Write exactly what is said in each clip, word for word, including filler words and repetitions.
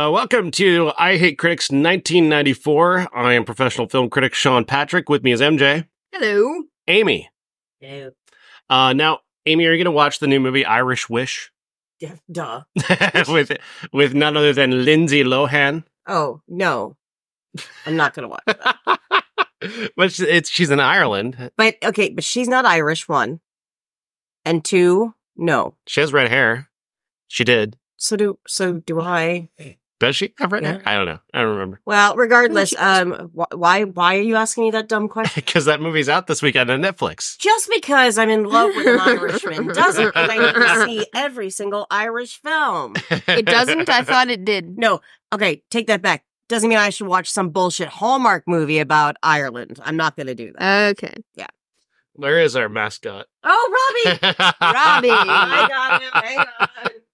Uh, welcome to I Hate Critics nineteen ninety-four. I am professional film critic Sean Patrick. With me is M J. Hello. Amy. Hello. Uh, now, Amy, are you going to watch the new movie Irish Wish? Yeah, duh. with with none other than Lindsay Lohan. Oh, no. I'm not going to watch that. But she- it's she's in Ireland. But, okay, but she's not Irish, one. And two, no. She has red hair. She did. So do, so do I. Does she have red Yeah. hair? I don't know. I don't remember. Well, regardless, um, wh- why, why are you asking me that dumb question? Because that movie's out this weekend on Netflix. Just because I'm in love with an Irishman doesn't mean I need to see every single Irish film. It doesn't? I thought it did. No, okay, take that back. Doesn't mean I should watch some bullshit Hallmark movie about Ireland. I'm not going to do that. Okay. Where is our mascot? Oh, Robbie! Robbie. I got him. Hang on.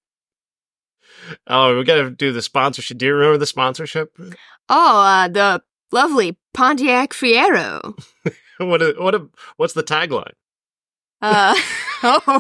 Oh, we got to do the sponsorship. Do you remember the sponsorship? Oh, uh, the lovely Pontiac Fiero. what? A, what? A, what's the tagline? Uh, oh.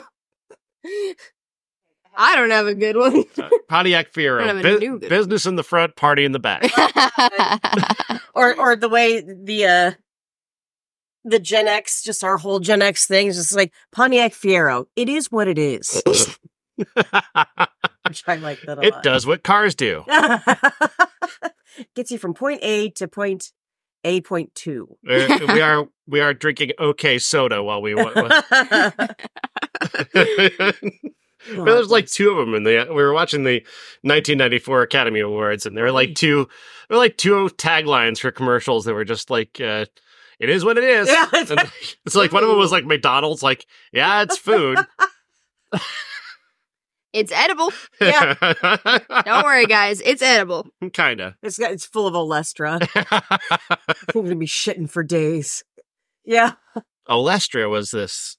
I don't have a good one. Uh, Pontiac I Fiero. don't have a Bu- new good business in the front, party in the back. Or, or the way the uh, the Gen X, just our whole Gen X thing is just like Pontiac Fiero. It is what it is. Which I like that a It lot. does what cars do. Gets you from point A to point A point two. Uh, we are we are drinking OK soda while we. Wa- wa- But there's like two of them in the. We were watching the nineteen ninety-four Academy Awards, and there were like two. There were like two taglines for commercials that were just like, uh, "It is what it is." Yeah. And it's like one of them was like McDonald's, like, "Yeah, it's food." It's edible. Yeah. Don't worry, guys. It's edible. Kinda. It's got, it's full of Olestra. I'm gonna be shitting for days. Yeah. Olestra was this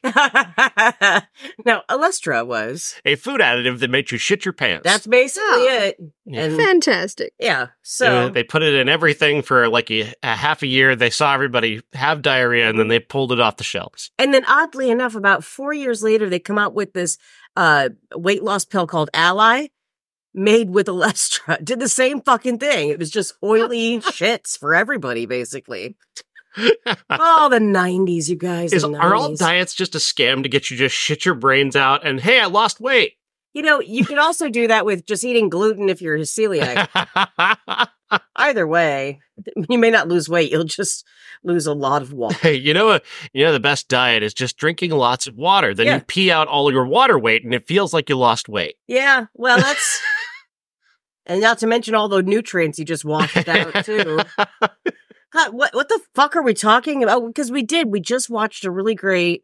No, Olestra was. a food additive that made you shit your pants. That's basically Oh. it. Yeah. And Fantastic. yeah, Uh, so they put it in everything for like a, a half a year. They saw everybody have diarrhea, and then they pulled it off the shelves. and then oddly enough, about four years later, they come out with this uh weight loss pill called Ally, made with Olestra. Did the same fucking thing. It was just oily shits for everybody, basically. Oh, the nineties, you guys. Is the are all nineties. diets just a scam to get you just shit your brains out? And hey, I lost weight. You know, you can also do that with just eating gluten if you're a celiac. Either way, you may not lose weight. You'll just lose a lot of water. Hey, you know what? You know the best diet is just drinking lots of water. Then Yeah. you pee out all your water weight, and it feels like you lost weight. Yeah, well, that's... and not to mention all the nutrients you just washed out, too. God, what what the fuck are we talking about? Because we did. We just watched a really great...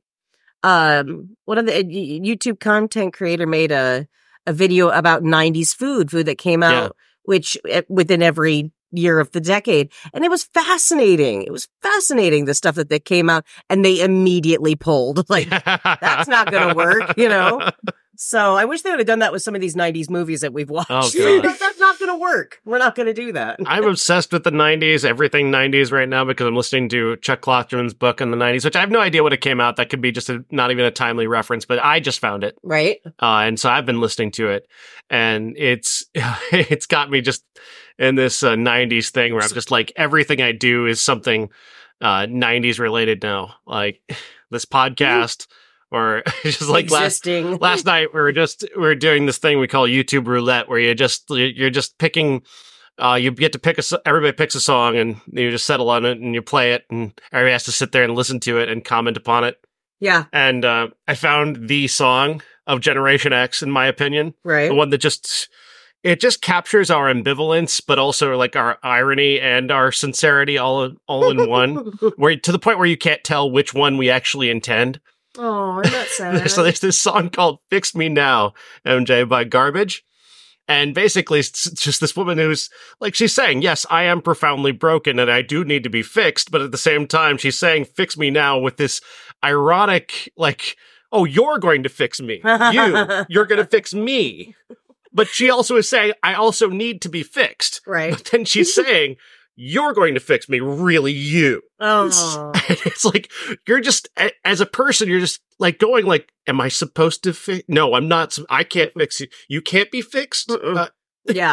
Um, one of the uh, y- YouTube content creator made a, a video about nineties food, food that came out, Yeah. which uh, within every year of the decade. And it was fascinating. It was fascinating, the stuff that they came out, and they immediately pulled. Like, that's not going to work, you know? So I wish they would have done that with some of these nineties movies that we've watched. Oh, God. That- that's not going to work. We're not going to do that. I'm obsessed with the nineties, everything nineties right now, because I'm listening to Chuck Klosterman's book on the nineties, which I have no idea when it came out. That could be just a, not even a timely reference, but I just found it. Right? Uh, and so I've been listening to it, and it's it's got me just in this uh, nineties thing where I'm just like, everything I do is something uh, nineties related now. Like this podcast, or just like last Existing. last night we were just we were doing this thing we call YouTube roulette, where you just you're just picking. Uh, you get to pick a so- everybody picks a song, and you just settle on it and you play it, and everybody has to sit there and listen to it and comment upon it. Yeah, And uh, I found the song of Generation X, in my opinion, right. the one that just it just captures our ambivalence, but also like our irony and our sincerity all all in one. Where to the point where you can't tell which one we actually intend. Oh, isn't that sad? So there's this song called "Fix Me Now," M J, by Garbage. And basically, it's just this woman who's like, she's saying, yes, I am profoundly broken and I do need to be fixed. But at the same time, she's saying, fix me now, with this ironic, like, oh, you're going to fix me. You, you're going to fix me. But she also is saying, I also need to be fixed. Right. But then she's saying, you're going to fix me, really you. Oh. And it's like, you're just, a- as a person, you're just like going like, am I supposed to fix? No, I'm not. I can't fix you. You can't be fixed. Mm-mm. Uh, Yeah.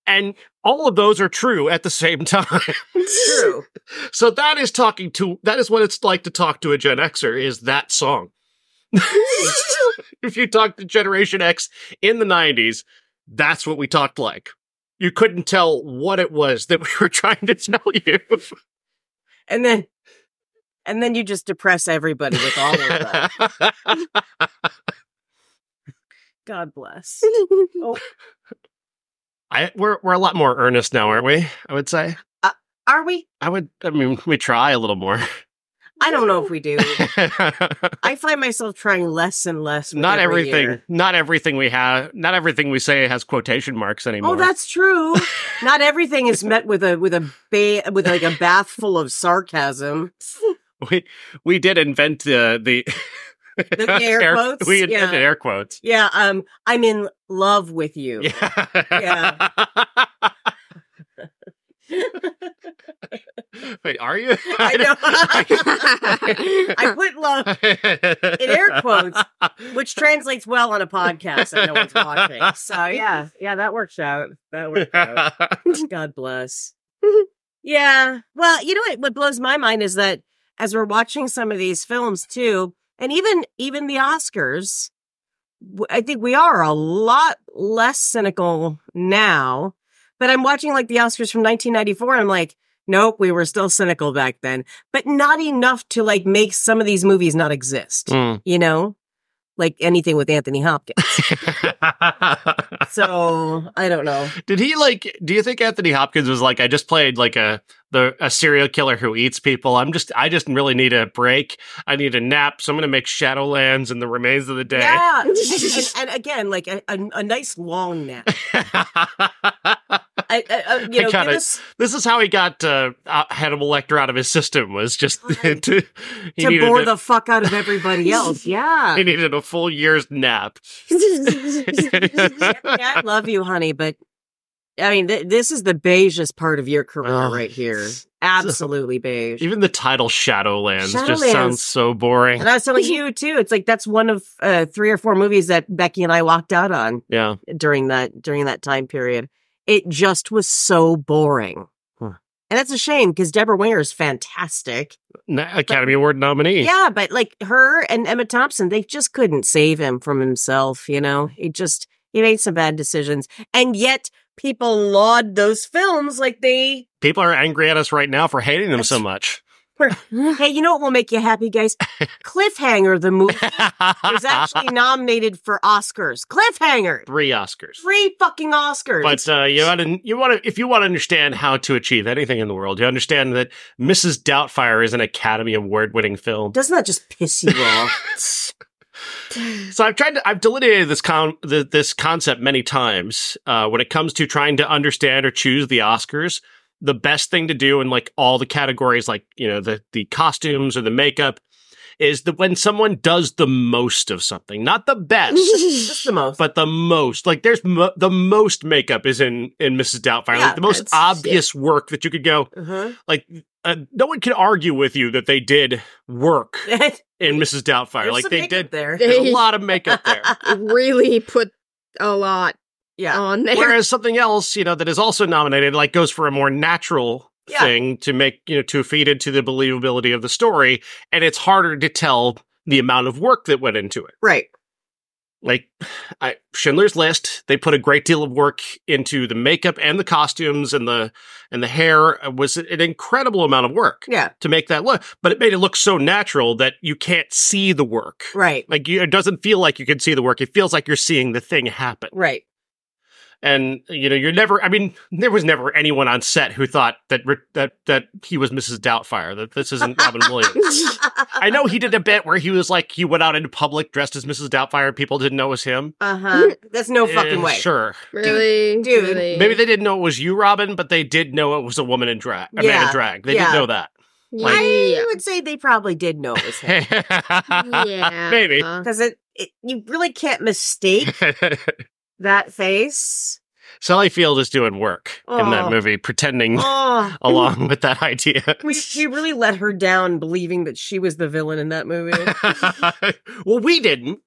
And all of those are true at the same time. True. So that is talking to, that is what it's like to talk to a Gen Xer, is that song. If you talk to Generation X in the nineties, that's what we talked like. You couldn't tell what it was that we were trying to tell you. And then, and then you just depress everybody with all of that. God bless. Oh. I, we're we're a lot more earnest now, aren't we? I would say. Uh, are we? I would. I mean, we try a little more. I don't know if we do. I find myself trying less and less. With not every everything. year. Not everything we have. Not everything we say has quotation marks anymore. Oh, that's true. Not everything is met with a with a ba- with like a bath full of sarcasm. we we did invent the the. The air quotes? We invented Yeah. air quotes. Yeah, um, I'm in love with you. Yeah. Yeah. Wait, are you? I know. I put love in air quotes, which translates well on a podcast that no one's watching. So yeah, yeah, that works out. That works out. God bless. Yeah. Well, you know what? What blows my mind is that as we're watching some of these films too, and even even the Oscars, w- I think we are a lot less cynical now. But I'm watching like the Oscars from nineteen ninety-four, and I'm like, nope, we were still cynical back then, but not enough to like make some of these movies not exist. Mm. You know, like anything with Anthony Hopkins. So I don't know. Did he like? Do you think Anthony Hopkins was like, I just played like a the a serial killer who eats people. I'm just I just really need a break. I need a nap. So I'm gonna make Shadowlands and the remains of the day. Yeah, and, and, and again, like a, a, a nice long nap. I, I, uh, you know, I kinda- give us This is how he got uh, uh, Hannibal Lecter out of his system. Was just Right. to he to needed bore a, the fuck out of everybody else. Yeah. he needed a full year's nap. Yeah, I love you, honey, but I mean, th- this is the beigest part of your career Oh. right here. Absolutely beige. Even the title Shadowlands, just Shadowlands. sounds so boring. And I was telling you too. It's like that's one of uh, three or four movies that Becky and I walked out on Yeah. during that during that time period. It just was so boring, Huh. and that's a shame because Deborah Winger is fantastic. Na- Academy Award nominee. Yeah, but like her and Emma Thompson, they just couldn't save him from himself. You know, he just he made some bad decisions, and yet people laud those films like they. People are angry at us right now for hating them so That's- much. Hey, you know what will make you happy, guys? Cliffhanger, the movie, was actually nominated for Oscars. Cliffhanger, Three Oscars. three fucking Oscars. But uh, you want to, you want to, if you want to understand how to achieve anything in the world, you understand that Missus Doubtfire is an Academy Award-winning film. Doesn't that just piss you off? So I've tried to, I've delineated this con, the, this concept many times. Uh, when it comes to trying to understand or choose the Oscars, the best thing to do in like all the categories, like you know the the costumes or the makeup, is that when someone does the most of something, not the best. Just the most. But the most, like, there's mo- the most makeup is in in Missus Doubtfire. Yeah, like the most that's- obvious work that you could go, Uh-huh. like, uh, no one can argue with you that they did work in Missus Doubtfire. There's like some they makeup did, there. there's a lot of makeup there. Really put a lot Yeah. on there. Whereas something else, you know, that is also nominated, like, goes for a more natural Yeah. thing to make, you know, to feed into the believability of the story, and it's harder to tell the amount of work that went into it. Right. Like I, Schindler's List, they put a great deal of work into the makeup and the costumes and the and the hair. It was an incredible amount of work Yeah. to make that look, but it made it look so natural that you can't see the work. Right. Like you, it doesn't feel like you can see the work. It feels like you're seeing the thing happen. Right. And you know, you're never. I mean, there was never anyone on set who thought that that that he was Missus Doubtfire. That this isn't Robin Williams. I know he did a bit where he was like he went out into public dressed as Missus Doubtfire. And people didn't know it was him. Uh huh. That's no fucking Eh, way. Sure. really, dude, really. Maybe they didn't know it was you, Robin, but they did know it was a woman in drag. A man Yeah, in drag. They yeah. didn't know that. yeah. I would say they probably did know it was him yeah. Maybe. because it, it you really can't mistake that face. Sally Field is doing work in that Oh. movie, pretending Oh, along with that idea. we we really let her down, believing that she was the villain in that movie. Well, we didn't.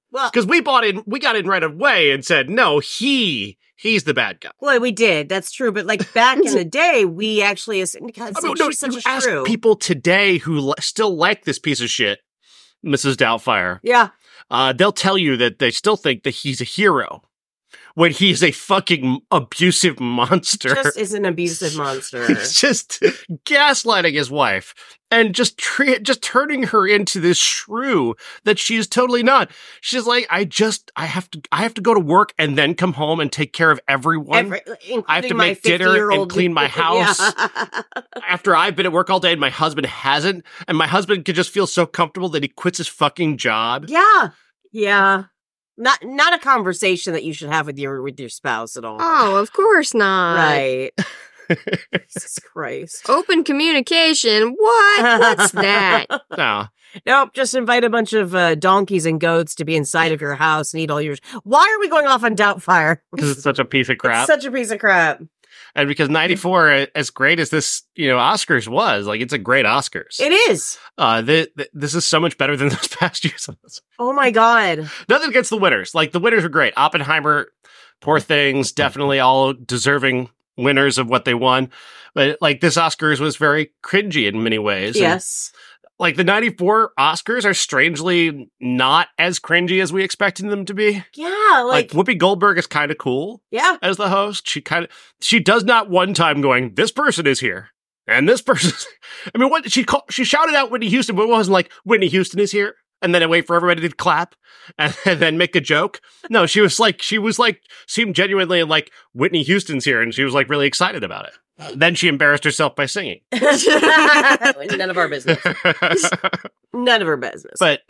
Well, Because we bought in, we got in right away and said, no, he, he's the bad guy. well, we did. That's true. But like back in the day, we actually, God, I mean, no, she's such you a ask shrew. people today who li- still like this piece of shit, Missus Doubtfire. Yeah. Uh, they'll tell you that they still think that he's a hero when he's a fucking abusive monster. Just is an abusive monster. He's just gaslighting his wife and just tre- just turning her into this shrew that she's totally not. She's like, I just, I have to, I have to go to work and then come home and take care of everyone. Every, I have to including my make dinner and fifty-year-old clean my house. Yeah. After I've been at work all day and my husband hasn't, and my husband could just feel so comfortable that he quits his fucking job. Yeah. Yeah. Not not a conversation that you should have with your with your spouse at all. Oh, of course not. Right. Jesus Christ. Open communication. What? What's that? No. Nope, just invite a bunch of uh, donkeys and goats to be inside of your house and eat all yours. Why are we going off on Doubtfire? Because it's such a piece of crap. It's such a piece of crap. And because ninety-four, as great as this, you know, Oscars was, like, it's a great Oscars. It is. Uh, th- th- this is so much better than those past years. Oh my God. Nothing against the winners. Like, the winners are great. Oppenheimer, Poor Things, definitely all deserving winners of what they won. But, like, this Oscars was very cringy in many ways. And, Yes. like, the ninety-four Oscars are strangely not as cringy as we expected them to be. Yeah, Like, like, Whoopi Goldberg is kind of cool yeah. as the host. She kind of, she does not one time going, this person is here. And this person, I mean, what she called, she shouted out Whitney Houston, but it wasn't like, Whitney Houston is here. And then I wait for everybody to clap and, and then make a joke. No, she was like, she was like, seemed genuinely like, Whitney Houston's here. And she was like really excited about it. Then she embarrassed herself by singing. None of our business. None of our business. But,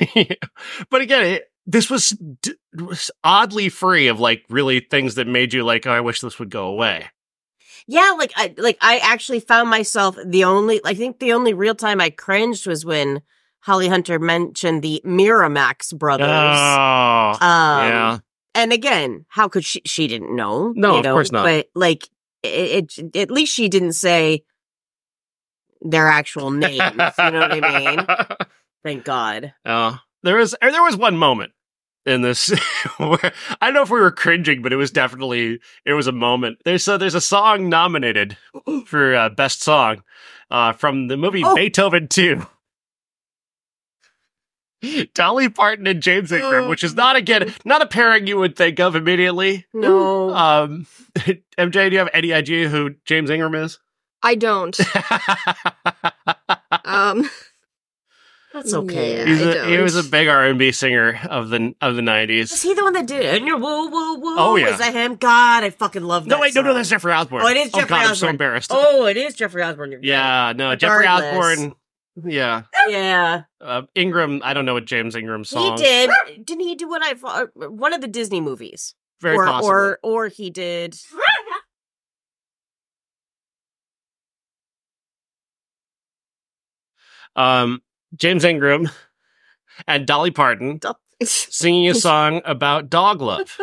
but again, it, this was, d- was oddly free of like really things that made you like, oh, I wish this would go away. yeah, like I like I actually found myself the only I think the only real time I cringed was when Holly Hunter mentioned the Miramax brothers. Oh, um, yeah. And again, how could she? She didn't know. No, you of know, course not. But like, it, it at least she didn't say their actual names. You know what I mean? Thank God. Oh, there was or there was one moment in this where I don't know if we were cringing, but it was definitely it was a moment. There's so there's a song nominated for uh, best song uh, from the movie Oh. Beethoven two. Dolly Parton and James Ingram, which is not again not a pairing you would think of immediately. No. Um, M J, do you have any idea who James Ingram is? I don't. Um, That's okay. Yeah. He's I a, he was a don't. big R and B singer of the of the Was nineties. he the one that did it? And you're woo woo woo. Oh, yeah. Is that him? God, I fucking love that. No, wait, no, no, song. that's Jeffrey Osborne. Oh, it is Oh Jeffrey God, I'm so Osborne. embarrassed. Oh, it is Jeffrey Osborne. You're Yeah, no, Jeffrey Regardless. Osborne. Yeah, right. Yeah. uh, Ingram. I don't know what James Ingram's He song. did. Didn't he do what I uh, one of the Disney movies? Very or possible. or or he did. Um, James Ingram and Dolly Parton singing a song about dog love.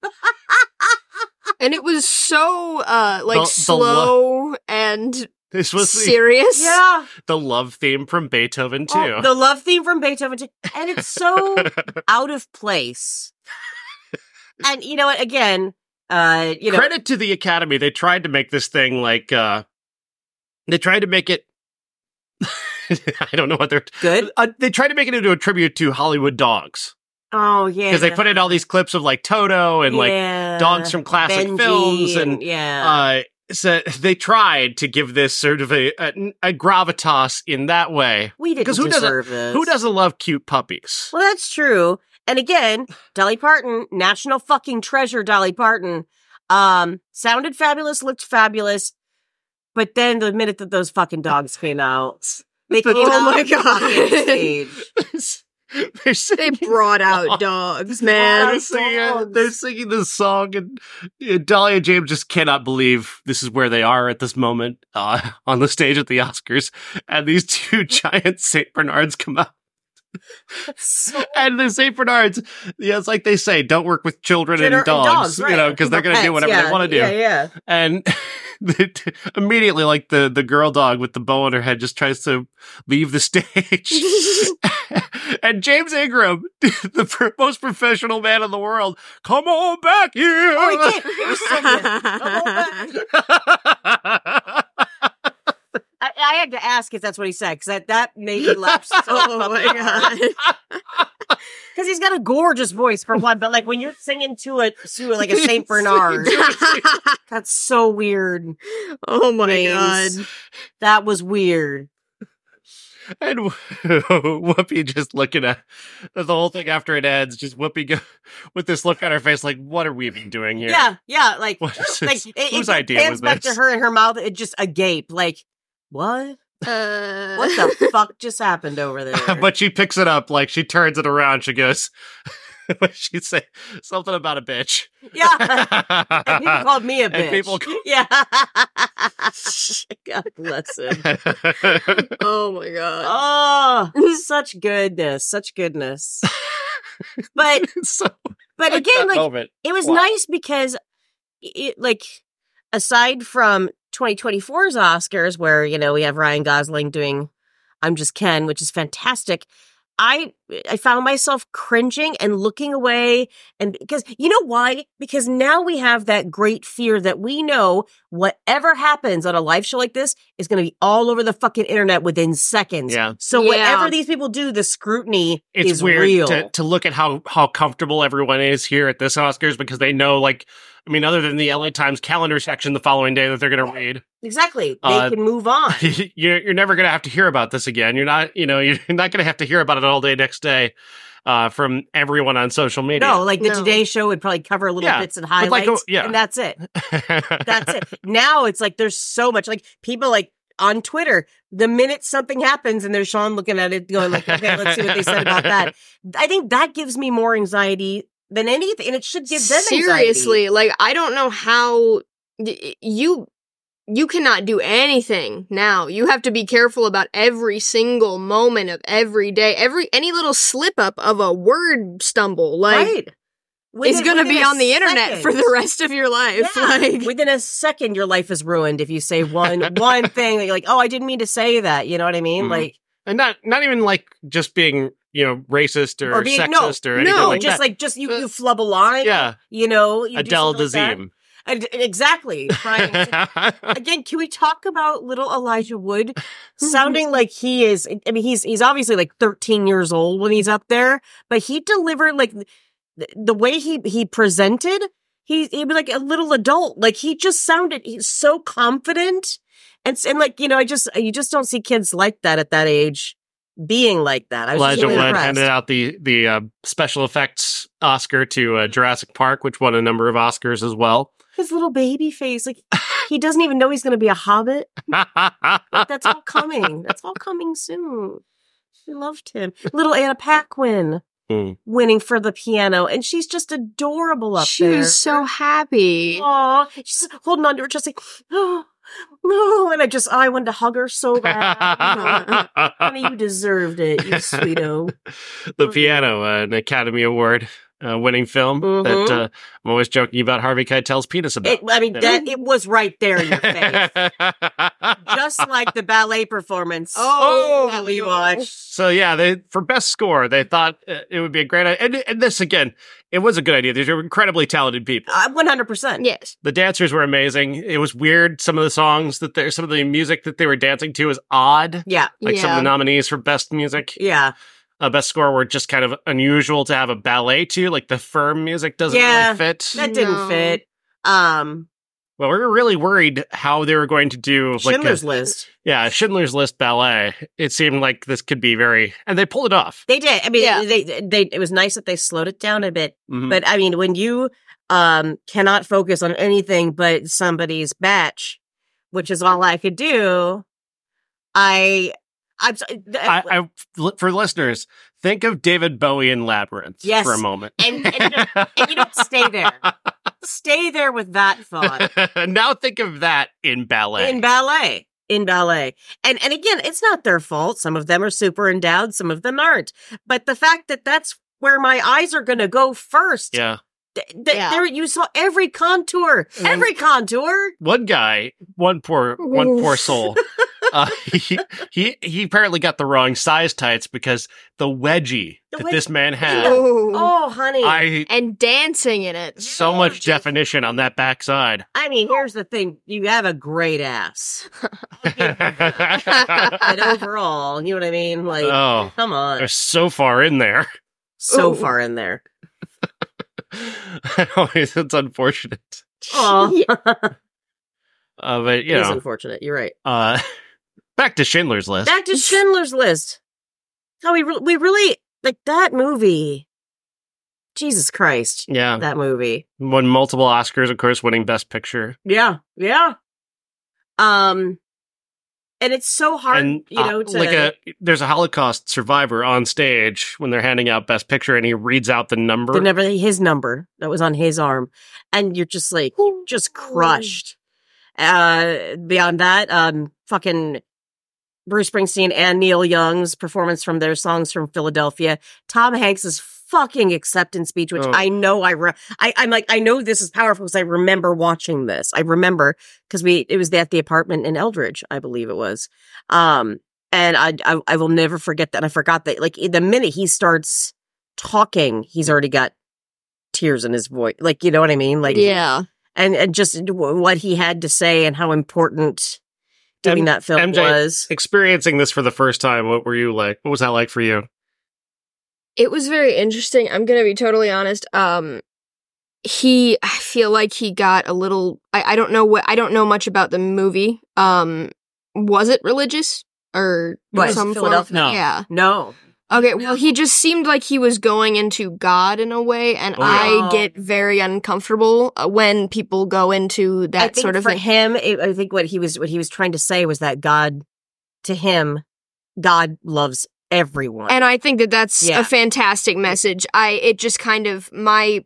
and it was so uh like The- the slow and This was the, serious. Yeah. the love theme from Beethoven too. Oh, the love theme from Beethoven too. And it's so out of place. And you know what? Again, uh, you know, Credit to the Academy. They tried to make this thing like uh they tried to make it I don't know what they're good. uh, they tried to make it into a tribute to Hollywood dogs Oh yeah, because they put in all these clips of like Toto and like Yeah. dogs from classic Benji films and yeah. uh so they tried to give this sort of a a, a gravitas in that way. we didn't because who doesn't- deserve this. Who doesn't love cute puppies? Well, that's true. And again, Dolly Parton, national fucking treasure, Dolly Parton, um, sounded fabulous, looked fabulous, but then the minute that those fucking dogs came out, they came Oh out my on the God. fucking stage. They're They singing, brought out dogs, man. they're, singing, dogs. they're singing this song, and uh, Dolly and James just cannot believe this is where they are at this moment uh, on the stage at the Oscars, and these two giant Saint Bernards come out. So And the Saint Bernards, yeah, it's like they say, don't work with children Dinner and dogs, right. you know, because they're going to do Pets, whatever yeah, they want to do. Yeah, yeah. And the, immediately, like the, the girl dog with the bow on her head just tries to leave the stage. and James Ingram, the pr- most professional man in the world, come on back here. Oh, he did. He was singing. Come on back. I, I had to ask if that's what he said, because that, that made me laugh so Oh my god. Because he's got a gorgeous voice for one, but like when you're singing to a to like a Saint Bernard, that's so weird. Oh my James. god. That was weird. And Whoopi just looking at the whole thing after it ends, just Whoopi go, with this look on her face, like, what are we even doing here? Yeah, yeah, like, What is like this? it, Whose it idea pans was back this? to her and her mouth, it just agape, like, what? Uh, What the fuck just happened over there? But she picks it up, like she turns it around. She goes, she'd say something about a bitch. Yeah, and people called me a bitch. And people call- yeah, God bless him. oh my god. Oh, such goodness, such goodness. But so, but again, like moment. it was Wow. nice because it like aside from twenty twenty-four's Oscars, where you know we have Ryan Gosling doing "I'm Just Ken," which is fantastic. I I found myself cringing and looking away, and because you know why? Because now we have that great fear that we know whatever happens on a live show like this is going to be all over the fucking internet within seconds. Yeah. So Yeah. whatever these people do, the scrutiny It's is weird real. to, to look at how, how comfortable everyone is here at this Oscars because they know, like, I mean, other than the L A Times calendar section the following day that they're going to read, Exactly. They Uh, can move on. you're, you're never going to have to hear about this again. You're not, you know, you're not going to have to hear about it all day next day uh, from everyone on social media. No, like the No. Today Show would probably cover little Yeah, bits and but like, highlights, oh, yeah. and that's it. That's it. Now it's like there's so much. Like people like on Twitter, the minute something happens and there's Sean looking at it, going like, "Okay, let's see what they said about that." I think that gives me more anxiety than anything, and it should give them Seriously, like I don't know how y- you you cannot do anything now. You have to be careful about every single moment of every day. Every any little slip up of a word stumble, like right. is Within- going to within be a on the internet second. for the rest of your life. Yeah. Like Within a second, your life is ruined if you say one one thing that you're like, "Oh, I didn't mean to say that." You know what I mean? Mhm. Like, and not, not even like just being, you know, racist or, or being no, sexist or anything no, like just that. like just you, Uh, you flub a line. yeah. You know, you do Adele something like that. Dazeem. And- Exactly. Right. Again, can we talk about little Elijah Wood sounding like he is? I mean, he's he's obviously like thirteen years old when he's up there, but he delivered like the, the way he he presented. He he was like a little adult. Like he just sounded he's so confident, and s- and like you know, I just you just don't see kids like that at that age being like that. I was just Elijah really Wood impressed. handed out the the uh, special effects Oscar to uh, Jurassic Park, which won a number of Oscars as well. His little baby face, like he doesn't even know he's going to be a hobbit. Like, that's all coming. That's all coming soon. I loved him. Little Anna Paquin Hmm. winning for the piano, and she's just adorable up she there. was so happy. Aw, she's holding on to her, just like, oh, no. And I just, I wanted to hug her so bad. Honey, you deserved it, you sweeto. The Piano, uh, an Academy Award uh, winning film Mhm. that uh, I'm always joking about Harvey Keitel's penis about. It, I mean, that it was right there in your face. Just like the ballet performance Oh, that we watched. So yeah, they for best score, they thought uh, it would be a great idea. And, and this again, it was a good idea. These are incredibly talented people. Uh, one hundred percent. Yes. The dancers were amazing. It was weird. Some of the songs that they some of the music that they were dancing to was odd. Yeah. Like some of Yeah. the nominees for best music, Yeah. uh, best score were just kind of unusual to have a ballet to. Like the firm music doesn't Yeah. really fit. That didn't No. fit. Um, Well, we were really worried how they were going to do like Schindler's a, List. yeah, Schindler's List ballet. It seemed like this could be very, and they pulled it off. They did. I mean, Yeah. they, they, it was nice that they slowed it down a bit. Mhm. But I mean, when you um cannot focus on anything but somebody's batch, which is all I could do, I, I'm so- I, I, for listeners, think of David Bowie in Labyrinth Yes. for a moment. and, and, and you don't stay there. Stay there with that thought. Now think of that in ballet. In ballet. In ballet. And and again, it's not their fault. Some of them are super endowed, some of them aren't. But the fact that that's where my eyes are going to go first. yeah. Th- th- Yeah. There, you saw every contour. And then- Every contour. One guy, one poor, one poor soul, Uh, he, he he apparently got the wrong size tights because the wedgie The that wed- this man had, Ooh. Oh, honey. I And dancing in it. so much definition on that backside. I mean, here's the thing. You have a great ass. And oh, overall, you know what I mean? Like, come on. they're so far in there. So Ooh. far in there. It's unfortunate, Oh, uh, but you it is know, unfortunate. You're right. uh, back to Schindler's List. Back to Schindler's List. How we re- we really like that movie. Jesus Christ, yeah, that movie. won multiple Oscars, of course, winning Best Picture. Yeah, yeah. Um, and it's so hard, And you know, uh, to like a there's a Holocaust survivor on stage when they're handing out Best Picture, and he reads out the number. the number, his number that was on his arm, and you're just like just crushed. Uh, beyond that, um, fucking Bruce Springsteen and Neil Young's performance from their songs from Philadelphia. Tom Hanks's fucking acceptance speech, which Oh. I know I, re- I I'm like I know this is powerful because I remember watching this. I remember because we it was at the apartment in Eldridge, I believe it was. Um, and I, I I will never forget that. And I forgot that like the minute he starts talking, he's already got tears in his voice. Like you know what I mean? Like Yeah. and and just w- what he had to say and how important doing M- that film M J was. Experiencing this for the first time, what were you like? What was that like for you? It was very interesting. I'm gonna be totally honest. Um, he, I feel like he got a little. I, I don't know what. I don't know much about the movie. Um, was it religious or What, some form? Philadelphia? No. Yeah. No, Okay. Well, he just seemed like he was going into God in a way, and Oh, yeah. I get very uncomfortable uh, when people go into I that think sort of for thing. him, it, I think what he was what he was trying to say was that God, to him, God loves everyone. And I think that that's Yeah. a fantastic message. I it just kind of my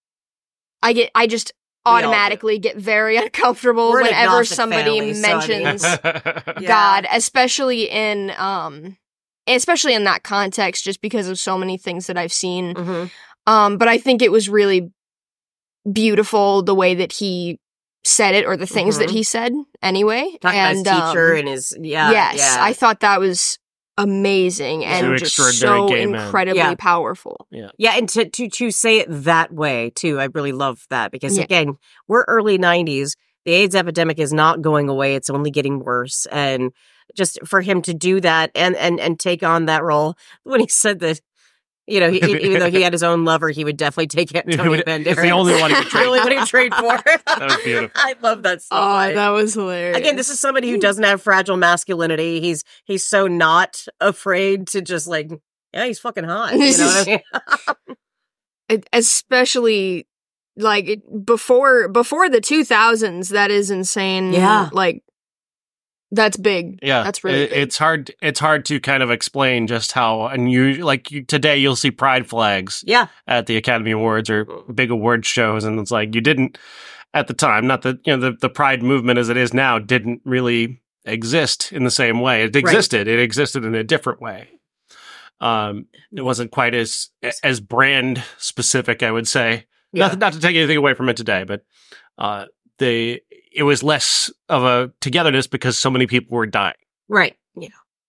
I get I just We all do. automatically get very uncomfortable We're an whenever agnostic somebody family, so I mean- mentions Yeah. God, especially in um especially in that context just because of so many things that I've seen. Mhm. Um but I think it was really beautiful the way that he said it or the things that Mhm. he said anyway. Talking and about his teacher um, and his yeah, yes, yeah. I thought that was amazing Two and just extraordinary so gay men. incredibly Yeah. powerful. Yeah, and to, to to say it that way too, I really love that because Yeah. again, we're early nineties. The AIDS epidemic is not going away; it's only getting worse. And just for him to do that and and and take on that role when he said that, you know, he, even though he had his own lover, he would definitely take He Antonio would- Banderas. it's the only one he would The trade. only one he would trade for. That was beautiful. I love that so Oh, much. that was hilarious. Again, this is somebody who doesn't have fragile masculinity. He's he's so not afraid to just like, yeah, he's fucking hot. You know what I mean? It- especially like it, before before the two thousands. That is insane. Yeah. like that's big. Yeah, that's really it- big. it's hard. It's hard to kind of explain just how unusual. Like you, today, you'll see pride flags Yeah. at the Academy Awards or big award shows, and it's like you didn't at the time. Not that you know the the pride movement as it is now didn't really exist in the same way. It existed. It existed in a different way. Um, it wasn't quite as as brand specific, I would say. Yeah. Not not to take anything away from it today, but uh, the it was less of a togetherness because so many people were dying. Right. Yeah.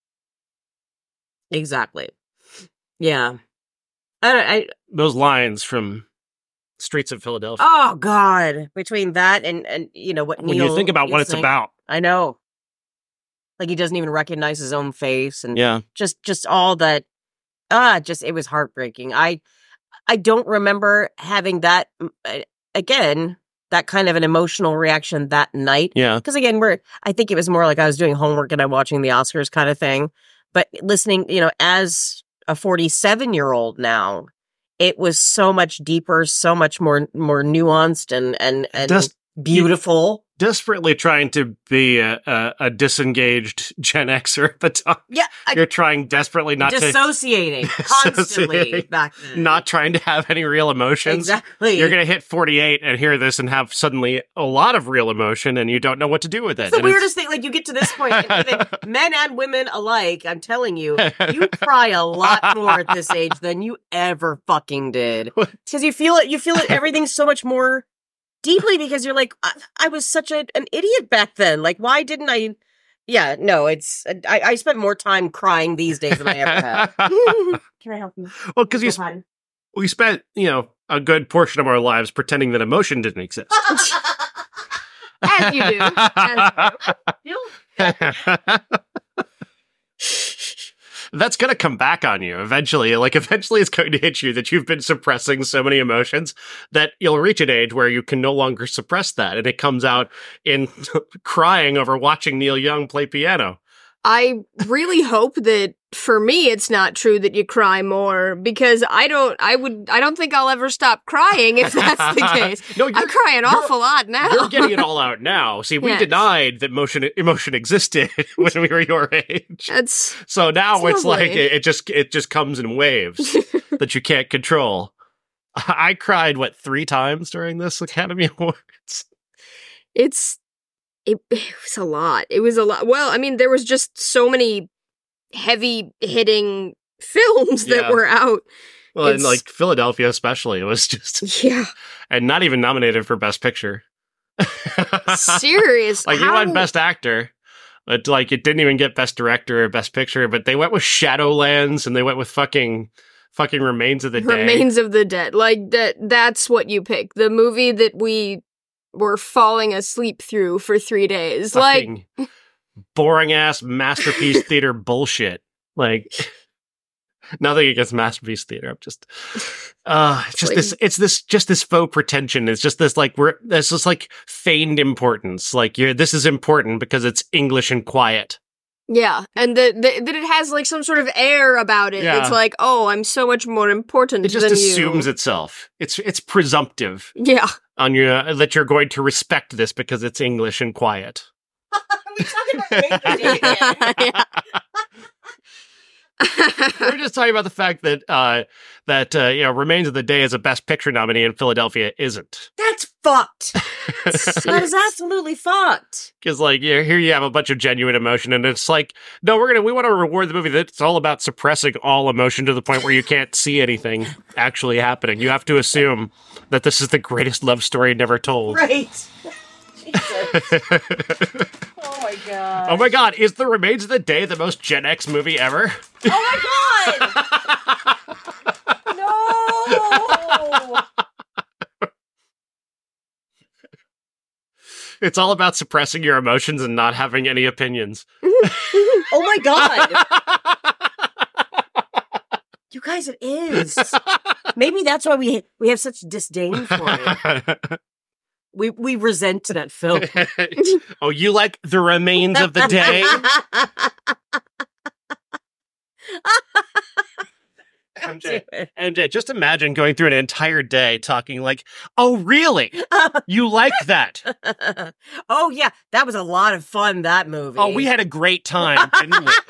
Exactly. Yeah. I, don't- I Those lines from Streets of Philadelphia. oh God, between that and and you know what when Neil you think about what is it's saying, about, I know. Like he doesn't even recognize his own face and yeah, just just all that ah just it was heartbreaking. I I don't remember having that mm, uh, again, that kind of an emotional reaction that night. yeah, Because again, we're I think it was more like I was doing homework and I'm watching the Oscars kind of thing. But listening, you know, as a forty-seven year old now, it was so much deeper, so much more more nuanced and and and Just- beautiful. desperately trying to be a, a, a disengaged Gen Xer at the time. Yeah, I, You're trying desperately not to, dissociating constantly Dissociating. back then. not trying to have any real emotions. exactly. You're gonna hit forty-eight and hear this and have suddenly a lot of real emotion, and you don't know what to do with it. It's the And it's- weirdest thing. Like you get to this point, and even men and women alike. I'm telling you, you cry a lot more at this age than you ever fucking did. Because you feel it. You feel it. Everything's so much more deeply because you're like, I, I was such a, an idiot back then. Like, why didn't I? Yeah, no, it's I, I spent more time crying these days than I ever have. Can I help you? Well, because you sp- we spent, you know, a good portion of our lives pretending that emotion didn't exist. As you do. As you do. That's going to come back on you eventually. Like, eventually it's going to hit you that you've been suppressing so many emotions that you'll reach an age where you can no longer suppress that. And it comes out in crying over watching Neil Young play piano. I really hope that for me it's not true that you cry more, because I don't I would I don't think I'll ever stop crying if that's the case. No, I cry an awful lot now. You're getting it all out now. See, we Yes. denied that motion emotion existed when we were your age. That's So now It's it's, like lovely. it, it just it just comes in waves that you can't control. I cried what three times during this Academy Awards. it's it, it was a lot. It was a lot. Well, I mean, there was just so many heavy hitting films that Yeah. were out. Well, and It's- like Philadelphia, especially, it was just Yeah. and not even nominated for Best Picture. Serious. Like, you How- won Best Actor. But, like, it didn't even get Best Director or Best Picture, but they went with Shadowlands and they went with fucking fucking Remains of the Day. Remains of the Dead. Like that that's what you pick. The movie that we were falling asleep through for three days. Like Fucking boring ass masterpiece theater bullshit. Like, nothing against masterpiece theater. I'm just, uh, it's just Like- this. It's this just this faux pretension. It's just this like we're. This just like feigned importance. Like, you're. This is important because it's English and quiet. yeah. And that that that it has like some sort of air about it. Yeah. It's like, oh, I'm so much more important It just than assumes you. itself. It's it's presumptive Yeah. on your that you're going to respect this because it's English and quiet. Are we talking about Remains of the Day again? We're just talking about the fact that uh, that uh, you know Remains of the Day is a Best Picture nominee and Philadelphia isn't. That's fucked. That is absolutely fucked. Because like yeah, here you have a bunch of genuine emotion, and it's like no, we're gonna we want to reward the movie that's all about suppressing all emotion to the point where you can't see anything actually happening. You have to assume that this is the greatest love story never told. Right. Jesus. Oh my god. Oh my god, is The Remains of the Day the most Gen X movie ever? Oh my god! No! It's all about suppressing your emotions and not having any opinions. Oh my god! You guys, it is. Maybe that's why we we have such disdain for it. We we resent that film. Oh, you like The Remains of the Day? M J, M J, just imagine going through an entire day talking like, oh, really? You like that? Oh yeah, that was a lot of fun. That movie. Oh, we had a great time, didn't we?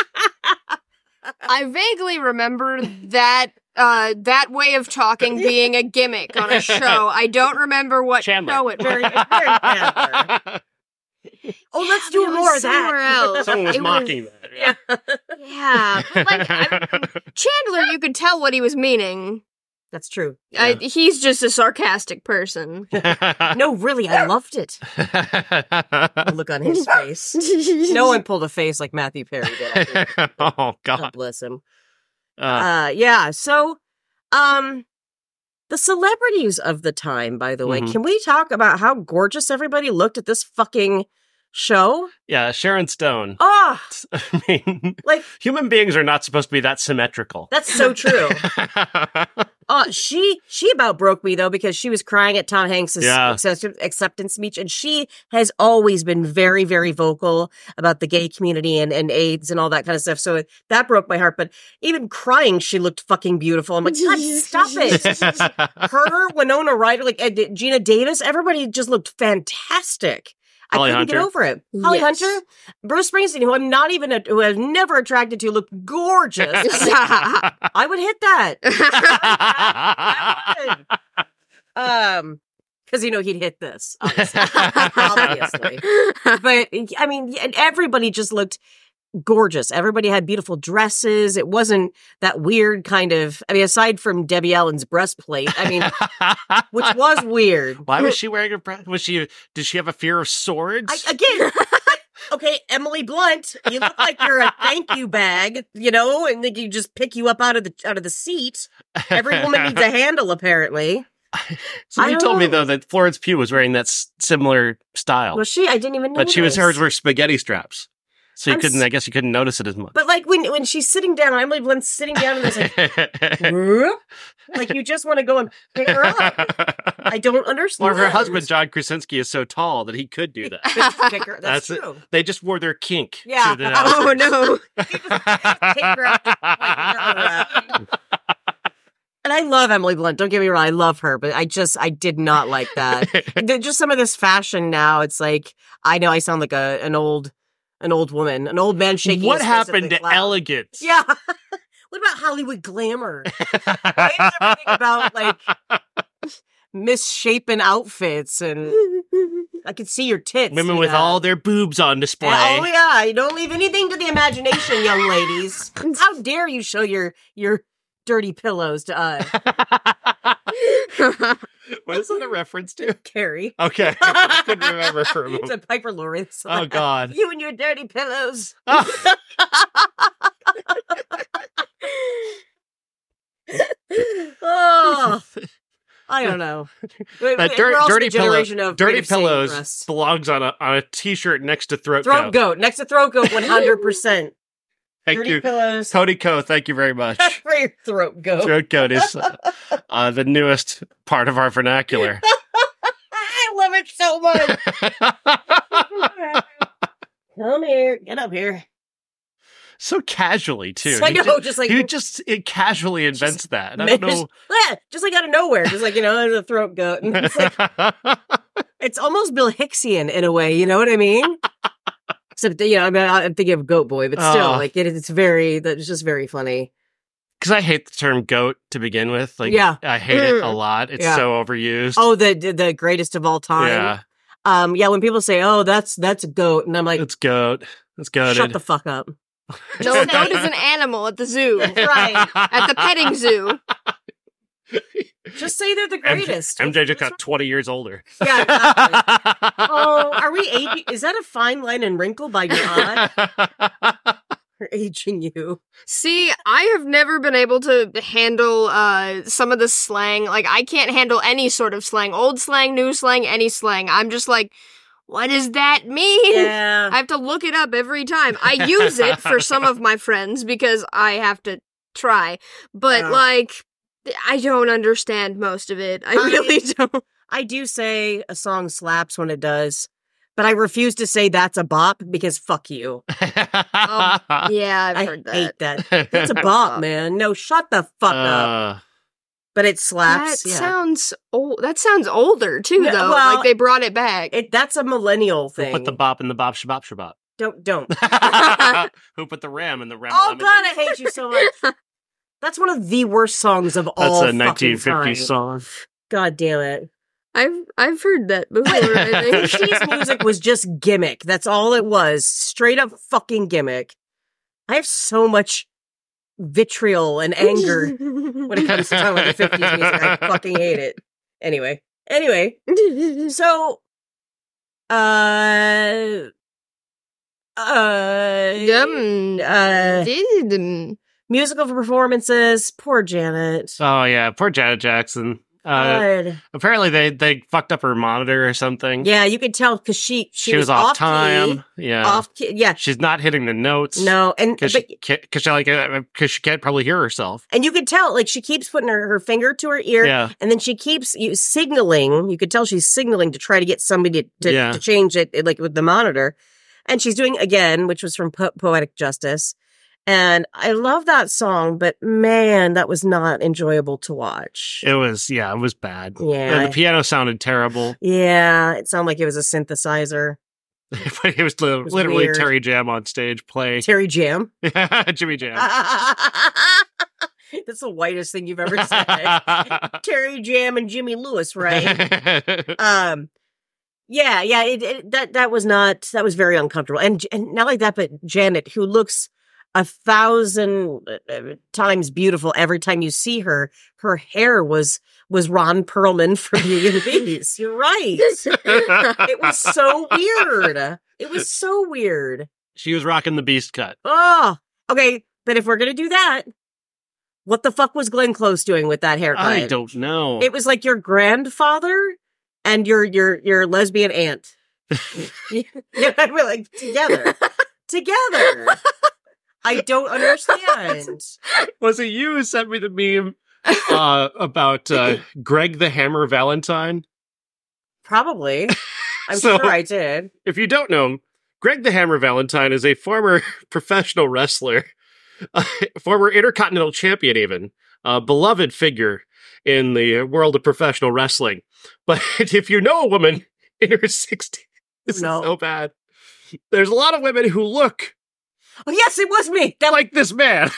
I vaguely remember that uh, that way of talking being a gimmick on a show. I don't remember what Chandler. show it Very, was. very Chandler. Oh, let's do It was more of somewhere that. else. Someone was It was- mocking that. Yeah. Yeah, but like I, Chandler, you could tell what he was meaning. That's true. I, he's just a sarcastic person. No, really, I loved it. The look on his face. No one pulled a face like Matthew Perry did. I think. Oh, God God. bless him. Uh, Uh, yeah. So, um, the celebrities of the time, by the way, Mhm. can we talk about how gorgeous everybody looked at this fucking show? yeah, Sharon Stone. Oh, I mean, like human beings are not supposed to be that symmetrical. that's so true. Uh, she she about broke me though because she was crying at Tom Hanks' Yeah. accept- acceptance speech, and she has always been very very vocal about the gay community and, and AIDS and all that kind of stuff. So that broke my heart. But even crying, she looked fucking beautiful. I'm like, God, stop it. Her, Winona Ryder, like uh, Gina Davis, everybody just looked fantastic. I Holly couldn't get Hunter? over it. Holly Yes. Hunter, Bruce Springsteen, who I'm not even, a, who I've never attracted to, looked gorgeous. I would hit that. I would. Um, because you know he'd hit this, obviously. Obviously. But I mean, and everybody just looked gorgeous. Everybody had beautiful dresses. It wasn't that weird kind of. I mean, aside from Debbie Allen's breastplate, I mean, which was weird. Why was she wearing a breast? Was she? Did she have a fear of swords? I, again, Okay, Emily Blunt, you look like you're a thank you bag, you know, and they can just pick you up out of the out of the seat. Every woman needs a handle, apparently. So I you don't told me know. though that Florence Pugh was wearing that s- similar style, Was she? I didn't even know. but she was hers were spaghetti straps, so you I'm couldn't. s- I guess you couldn't notice it as much. But like when when she's sitting down, Emily Blunt's sitting down, and there's like, whoop, like you just want to go and pick her up. I don't understand. Or her husband John Krasinski is so tall that he could do that. Just pick her. That's, That's it. true. They just wore their kink. Yeah. To the Oh no. Pick her up, point her around. And I love Emily Blunt. Don't get me wrong, I love her, but I just I did not like that. The- just some of this fashion now. It's like I know I sound like a an old an old woman, an old man shaking. What his fist at happened the to cloud. elegance? Yeah. What about Hollywood glamour? Why is everything about like misshapen outfits and I could see your tits. Women in with that. all their boobs on display. Oh yeah, you don't leave anything to the imagination, young ladies. How dare you show your your dirty pillows to us, What is that a reference to? Carrie. Okay, I couldn't remember for a It's moment. a Piper Laurie. Oh God. You and your dirty pillows. Oh, I don't know. We- That we- dirt- we're also dirty the pillow, generation of dirty creative saying pillows breasts. belongs on a on a t-shirt next to throat, Throat coat. goat next to throat goat, one hundred percent. Thank Dirty you, pillows Cody Co. Thank you very much. for your throat goat. Throat coat is uh, uh, the newest part of our vernacular. I love it so much. Come here, get up here. So casually too. I He know, ju- just like he just it casually invents that. And I don't know. Yeah, just like out of nowhere, just like you know, there's a throat goat. And it's like it's almost Bill Hicksian in a way. You know what I mean? Except you know, I mean, I'm thinking of Goat Boy, but still, Oh. like it, it's very, that's just very funny. Because I hate the term goat to begin with. Like, Yeah. I hate it a Mm. lot. It's Yeah. so overused. Oh, the the greatest of all time. yeah. Um, yeah. When people say, "Oh, that's that's a goat," and I'm like, It's goat. It's goated. "Shut the fuck up." No, goat is an animal at the zoo. Right. At the petting zoo. Just say they're the M J greatest. M J just got twenty years older. Yeah, exactly. Oh, are we aging? Is that a fine line and wrinkle by your eye? We're aging you. See, I have never been able to handle uh some of the slang. Like, I can't handle any sort of slang. Old slang, new slang, any slang. I'm just like, what does that mean? Yeah. I have to look it up every time. I use it for some of my friends because I have to try. But, Yeah. like, I don't understand most of it. I I- really don't. I do say a song slaps when it does, but I refuse to say that's a bop because fuck you. Um, Yeah, I've I heard that. hate that. That's a bop, man. No, shut the fuck up. Uh, But it slaps. That yeah. sounds old. That sounds older too, No, though. well, like they brought it back. It that's a millennial who thing. put the bop in the bop shabop shabop? Don't don't. Who put the ram in the ram? Oh lemon? God, I hate you so much. That's one of the worst songs of That's all. a fucking nineteen fifties time. song. God damn it. I've I've heard that before. I think. fifties music was just gimmick. That's all it was. Straight up fucking gimmick. I have so much vitriol and anger when it comes to talking about the fifties music. I fucking hate it. Anyway. Anyway. So, uh, uh, Yum. uh, Did- musical performances. Poor Janet. Oh yeah, poor Janet Jackson. Uh, God. apparently they they fucked up her monitor or something. Yeah, you could tell because she, she she, was, off, key, time. Yeah, Off key. Yeah. she's not hitting the notes. No, and because but, she can't, cause she like because she can't probably hear herself. and you could tell like she keeps putting her, her finger to her ear, Yeah, and then she keeps you, signaling. You could tell she's signaling to try to get somebody to, to, Yeah. to change it, like with the monitor. And she's doing again, which was from po- Poetic Justice. And I love that song, but man, that was not enjoyable to watch. it was. Yeah, it was bad. Yeah. And the piano sounded terrible. Yeah, it sounded like it was a synthesizer. But it was, li- was literally weird. Terry Jam on stage playing Terry Jam. Jimmy Jam. That's the whitest thing you've ever said. Terry Jam and Jimmy Lewis, right? um, yeah, yeah. It, it, that that was not that was very uncomfortable, and and not like that, but Janet, who looks a thousand times beautiful every time you see her. Her hair was was Ron Perlman from Beauty and the Beast. You're right. It was so weird. It was so weird. She was rocking the Beast cut. Oh, okay. But if we're gonna do that, what the fuck was Glenn Close doing with that haircut? I don't know. It was like your grandfather and your your your lesbian aunt. Yeah, we're like together, together. I don't understand. Was it you who sent me the meme uh, about uh, Greg the Hammer Valentine? Probably. I'm So- sure I did. If you don't know, Greg the Hammer Valentine is a former professional wrestler, uh, former Intercontinental Champion, even a beloved figure in the world of professional wrestling. But if you know a woman in her sixties, this No. is so bad. There's a lot of women who look Oh yes, it was me. That like this man.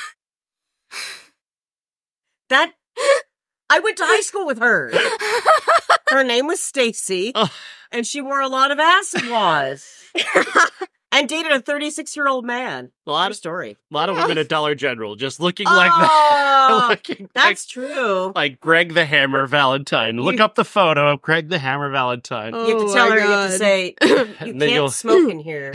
that I went to high school with her. Her name was Stacy, Oh. and she wore a lot of acid was and dated a thirty-six year old man. A lot True of, story. a lot of women at Dollar General just looking like that. Oh, Looking that's true. like Greg the Hammer Valentine. Look You- up the photo of Greg the Hammer Valentine. Oh You have to tell my her. You have to God. say you And then you'll- can't smoke in here.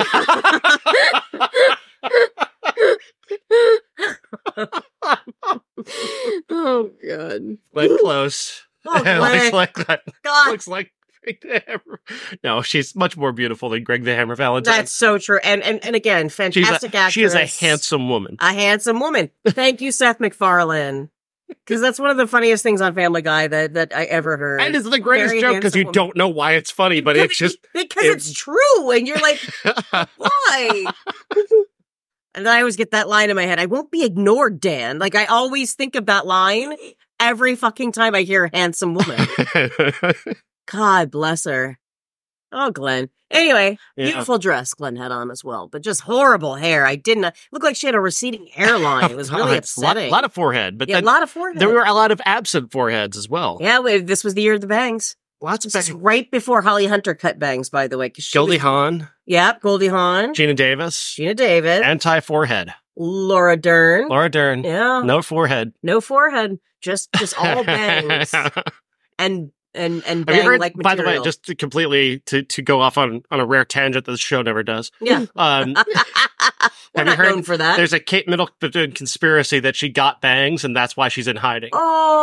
Oh god. Glenn Close. Oh, looks Glenn. like that. God, Looks like Greg the Hammer. No, she's much more beautiful than Greg the Hammer Valentine. that's so true. And and and again, she's fantastic a, actress. she is a handsome woman. a handsome woman. Thank you, Seth MacFarlane. Because that's one of the funniest things on Family Guy that, that I ever heard. And it's the greatest Very joke because handsome you woman. don't know why it's funny, but it's just. because it- it's true, and you're like, why? And then I always get that line in my head. I won't be ignored, Dan. Like I always think of that line every fucking time I hear a handsome woman. God bless her. Oh, Glenn. Anyway, Yeah. beautiful dress Glenn had on as well, but just horrible hair. I didn't uh, look like she had a receding hairline. It was really It's a lot, upsetting. lot of forehead, but yeah, a then lot of forehead. there were a lot of absent foreheads as well. yeah, we- this was the year of the bangs. Lots of This is bangs. right before Holly Hunter cut bangs, by the way. 'cause she Goldie was- Hawn, Yep, Goldie Hawn, Gina Davis, Gina Davis, anti forehead. Laura Dern. Laura Dern, Yeah, no forehead. no forehead, just just all bangs and and and Have bang you heard, like by the way, material. just to completely to, to go off on, on a rare tangent that the show never does. yeah. Um, We're you not heard- known for that. there's a Kate Middleton conspiracy that she got bangs and that's why she's in hiding.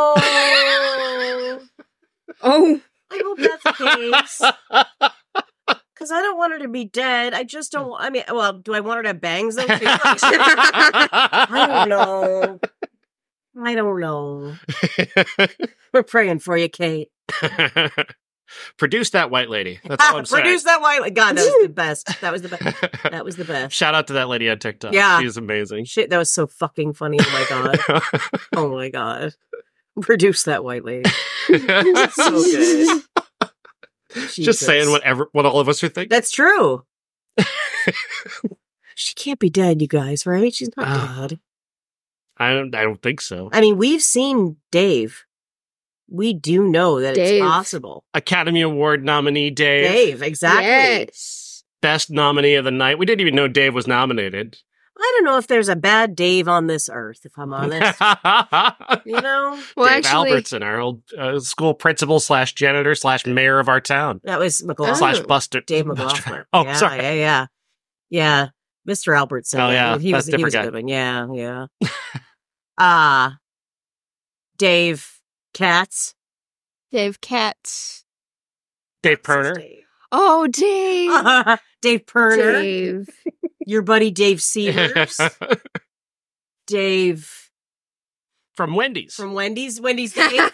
Oh, Oh. I hope that's the case. Because I don't want her to be dead. I just don't. I mean, well, do I want her to have bangs though? Too? I don't know. I don't know. We're praying for you, Kate. Produce that white lady. That's all I'm saying. Produce that white. God, that was the best. That was the best. That was the best. Shout out to that lady on TikTok. Yeah. She's amazing. Shit, that was so fucking funny. Oh my god. Oh my god. Produce that white lady. So good. Just Jesus. saying whatever what all of us are thinking. That's true. She can't be dead, you guys, right? She's not Ah. dead. I don't I don't think so. I mean, we've seen Dave. We do know that Dave. it's possible. Academy Award nominee Dave. Dave, exactly. Yes. Best nominee of the night. We didn't even know Dave was nominated. I don't know if there's a bad Dave on this earth, if I'm honest. You know? Well, Dave actually, Albertson, our old uh, school principal slash janitor slash mayor of our town. That was McLaughlin. Slash Oh. Buster. Dave Buster- McLaughlin. Oh, yeah, sorry. Yeah, yeah. Yeah. Mister Albertson. Oh, yeah. He was, That's a he was a different good one. Yeah, yeah. Ah, Dave Katz. Dave Katz. Dave That's Perner. Dave. Oh, Dave. Dave Perner. Dave. Your buddy Dave Severs. Dave From Wendy's. from Wendy's. Wendy's Dave.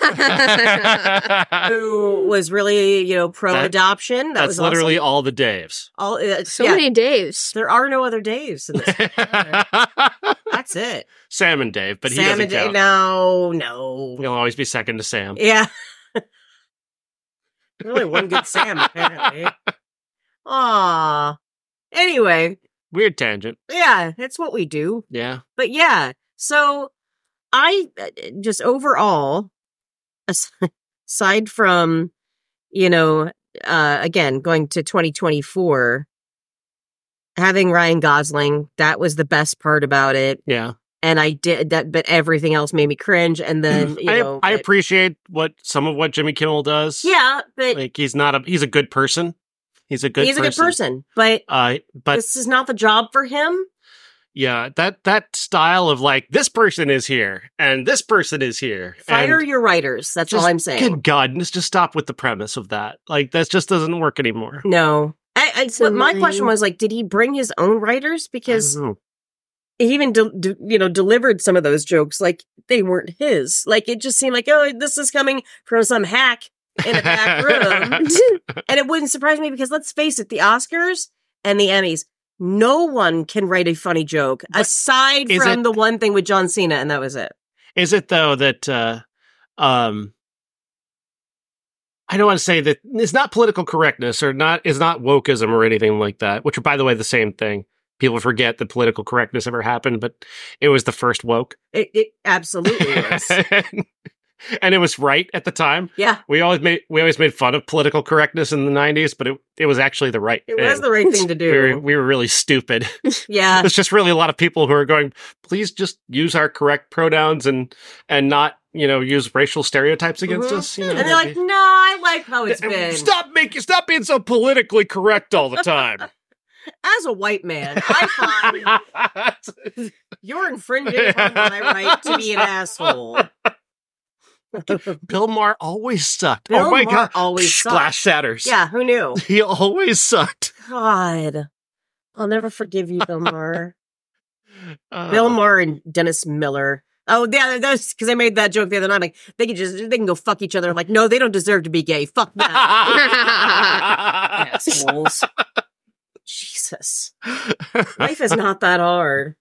Who was really, you know, pro That- adoption. That That's was literally awesome. all the Daves. all. Uh, So yeah, many Daves. there are no other Daves in this. That's it. Sam and Dave, but he Sam doesn't and Dave. count. No, no. He'll always be second to Sam. Yeah. Only one good Sam, apparently. Aw. Anyway, Weird tangent. yeah, that's what we do. Yeah. But yeah, so I uh, just overall, as- aside from, you know, uh, again, going to twenty twenty-four, having Ryan Gosling, that was the best part about it. Yeah. And I did that, but everything else made me cringe. And then, you I, know, I but- appreciate what some of what Jimmy Kimmel does. yeah, but Like, he's not a, he's a good person. He's a good he's person. a good person, but Uh, but this is not the job for him. yeah, that, that style of like, this person is here and this person is here. Fire and your writers. That's just- all I'm saying. Good God, let's just stop with the premise of that. Like, that just doesn't work anymore. No. I, I, It's but my annoying. question was like, did he bring his own writers? Because I don't know. he even de- de- you know delivered some of those jokes like they weren't his. Like it just seemed like, oh, this is coming from some hack in a back room. And it wouldn't surprise me because let's face it, the Oscars and the Emmys, no one can write a funny joke But aside is from it- the one thing with John Cena, and that was it. Is it though that uh um I don't want to say that it's not political correctness or not is not wokeism or anything like that, which are by the way the same thing. People forget that political correctness ever happened, but it was the first woke. It, it absolutely was. And it was right at the time. Yeah, We always made we always made fun of political correctness in the nineties, but it it was actually the right it thing. was the right thing to we were, do. we were really stupid. Yeah, There's just really a lot of people who are going, please just use our correct pronouns and and not, you know, use racial stereotypes against Mhm. us. You know, and they're like, no, I like how it's been. stop making stop being so politically correct all the time. As a white man, I find you're infringing on my right to be an asshole. Bill Maher always sucked. Bill oh my Maher god, always Psh, sucked. glass shatters. Yeah, who knew? He always sucked. God, I'll never forgive you, Bill Maher. Uh, Bill Maher and Dennis Miller. Oh, yeah, that's because I made that joke the other night. Like they can just they can go fuck each other. I'm like, no, they don't deserve to be gay. Fuck them, assholes. Jesus, life is not that hard.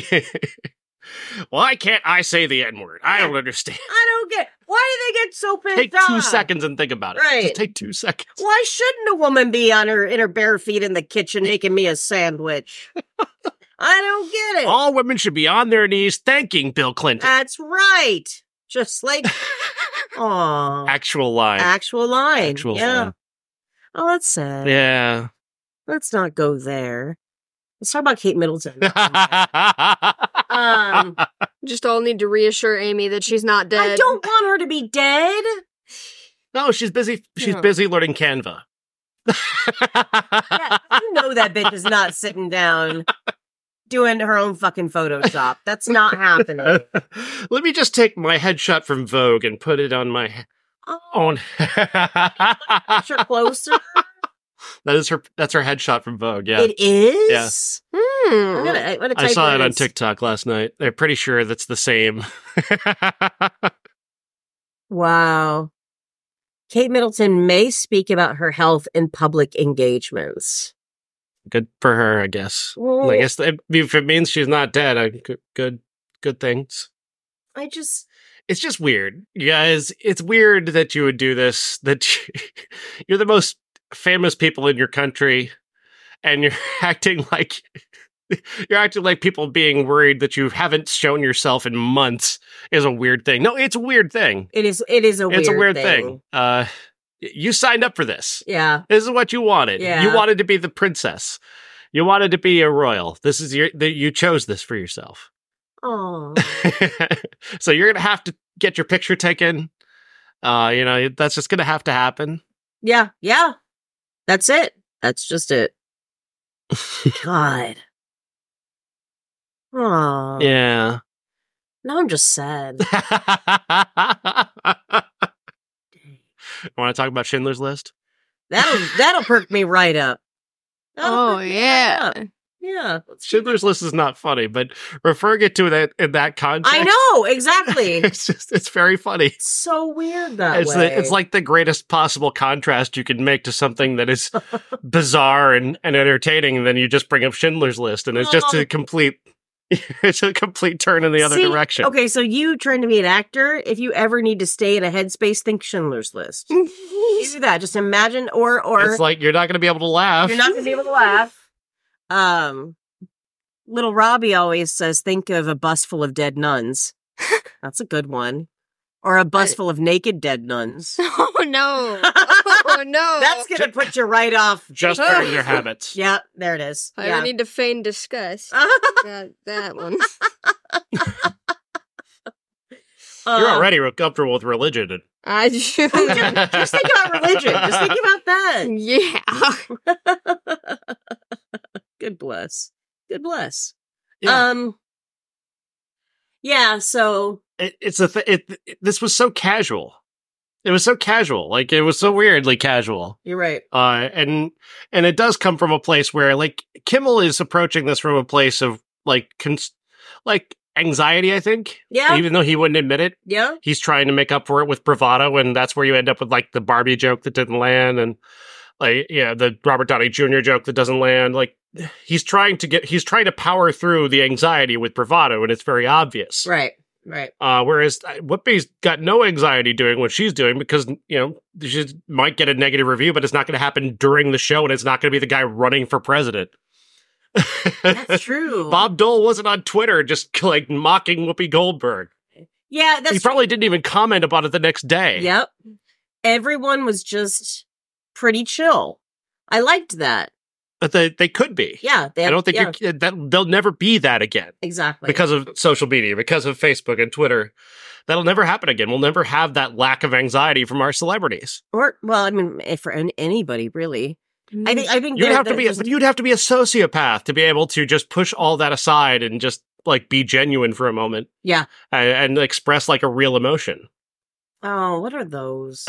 Why can't I say the N word? I don't understand. I don't get why do they get so pissed Take two off? seconds and think about it. Right. Just take two seconds. Why shouldn't a woman be on her in her bare feet in the kitchen making me a sandwich? I don't get it. All women should be on their knees thanking Bill Clinton. That's right. Just like, aw, Actual line. actual line. Actual yeah. line. Oh, that's sad. Yeah. Let's not go there. Let's talk about Kate Middleton. um, Just all need to reassure Amy that she's not dead. I don't want her to be dead. No, she's busy. She's No. busy learning Canva. Yeah, you know that bitch is not sitting down doing her own fucking Photoshop. That's not happening. Let me just take my headshot from Vogue and put it on my Oh, own. push her closer. That is her. That's her headshot from Vogue. Yeah, It is. Hmm. I'm gonna, I'm gonna I type saw it on in- TikTok last night. They're pretty sure that's the same. Wow. Kate Middleton may speak about her health in public engagements. Good for her, I guess. Well, I guess if if it means she's not dead, I, good, good, good things. I just It's just weird, you guys. It's weird that you would do this. That you're the most famous people in your country, and you're acting like you're acting like people being worried that you haven't shown yourself in months is a weird thing. No, it's a weird thing. it is it is a weird It's a weird thing. thing. Uh, you signed up for this. Yeah. This is what you wanted. Yeah. You wanted to be the princess. You wanted to be a royal. This is your. The, you chose this for yourself. Oh. So you're gonna have to get your picture taken. Uh, you know, that's just gonna have to happen. Yeah, yeah. That's it. That's just it. God. Oh. Yeah. Now I'm just sad. Want to talk about Schindler's List? That'll that'll perk me right up. That'll Oh, perk me right yeah. up. Yeah. Schindler's List is not funny, but referring it to that in that context, I know, exactly. It's just it's very funny. It's so weird that It's way. the, it's like the greatest possible contrast you can make to something that is bizarre and, and entertaining, and then you just bring up Schindler's List, and it's just Oh. a complete it's a complete turn in the other See, direction. Okay, so you trying to be an actor, if you ever need to stay in a headspace, think Schindler's List. You do that. Just imagine or or It's like you're not going to be able to laugh. you're not gonna be able to laugh. Um little Robbie always says, think of a bus full of dead nuns. That's a good one. Or a bus full of naked dead nuns. Oh, no. Oh, no. That's going to put you right off. Just learn your habits. Yeah, there it is. I yeah. don't need to feign disgust. that, that one. You're Uh, already comfortable with religion. And I just, just think about religion. Just think about that. yeah. Good bless. Good bless. Yeah. Um. Yeah. So. it, it's a th- it, it. This was so casual. It was so casual. Like it was so weirdly casual. You're right. Uh, and and it does come from a place where like Kimmel is approaching this from a place of like cons- like anxiety. I think. Yeah. Even though he wouldn't admit it, Yeah. he's trying to make up for it with bravado, and that's where you end up with like the Barbie joke that didn't land, and like yeah, the Robert Downey Junior joke that doesn't land. Like he's trying to get, he's trying to power through the anxiety with bravado, and it's very obvious. Right. Right. Uh, whereas Whoopi's got no anxiety doing what she's doing because, you know, she might get a negative review, but it's not going to happen during the show, and it's not going to be the guy running for president. That's true. Bob Dole wasn't on Twitter just like mocking Whoopi Goldberg. Yeah. That's He probably didn't even comment about it the next day. Yep. Everyone was just pretty chill. I liked that. But they, they could be. Yeah. They I don't think yeah, you, that they'll never be that again exactly. because of social media, because of Facebook and Twitter. That'll never happen again. We'll never have that lack of anxiety from our celebrities. or, well, I mean, if for an- anybody, really. I think, I think You'd that- have to that be, just- but you'd have to be a sociopath to be able to just push all that aside and just like be genuine for a moment yeah. and, and express like a real emotion. Oh, what are those?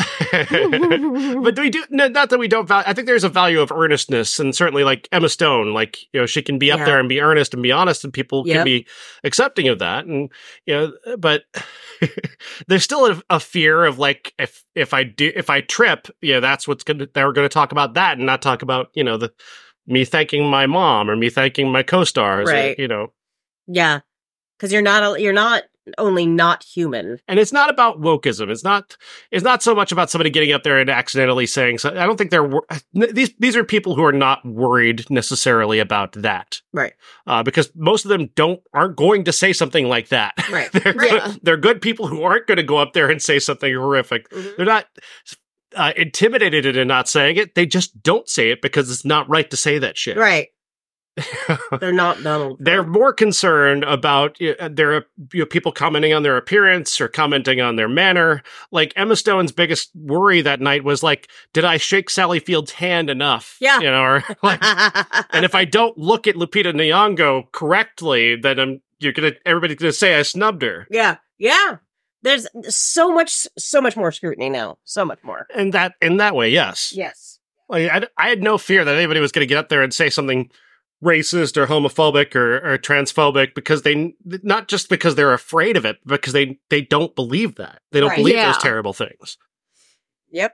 But do we do no, not that we don't value. I think there's a value of earnestness, and certainly like Emma Stone, like you know, she can be up Yeah. there and be earnest and be honest, and people Yep. can be accepting of that. And you know, but there's still a, a fear of like if if I do if I trip, you know, that's what's gonna they're going to talk about that and not talk about you know the me thanking my mom or me thanking my co-stars, Right. or, you know. Yeah. Because you're not, a- you're not only not human. And it's not about wokeism. It's not. It's not so much about somebody getting up there and accidentally saying. So I don't think they're wor- these. These are people who are not worried necessarily about that, Right. uh, because most of them don't aren't going to say something like that. Right. they're Right. good, they're good people who aren't going to go up there and say something horrific. Mhm. They're not uh, intimidated into not saying it. They just don't say it because it's not right to say that shit. Right. They're not Donald. They're more concerned about uh, their you know, people commenting on their appearance or commenting on their manner. Like Emma Stone's biggest worry that night was like, did I shake Sally Field's hand enough? Yeah. You know, or like, and if I don't look at Lupita Nyong'o correctly, then I'm you're gonna everybody's gonna say I snubbed her. Yeah. Yeah. There's so much, so much more scrutiny now. So much more. And that in that way, yes. Yes. Like I, I had no fear that anybody was going to get up there and say something racist or homophobic or, or transphobic because they not just because they're afraid of it, but because they they don't believe that they don't Right. believe Yeah. those terrible things. Yep.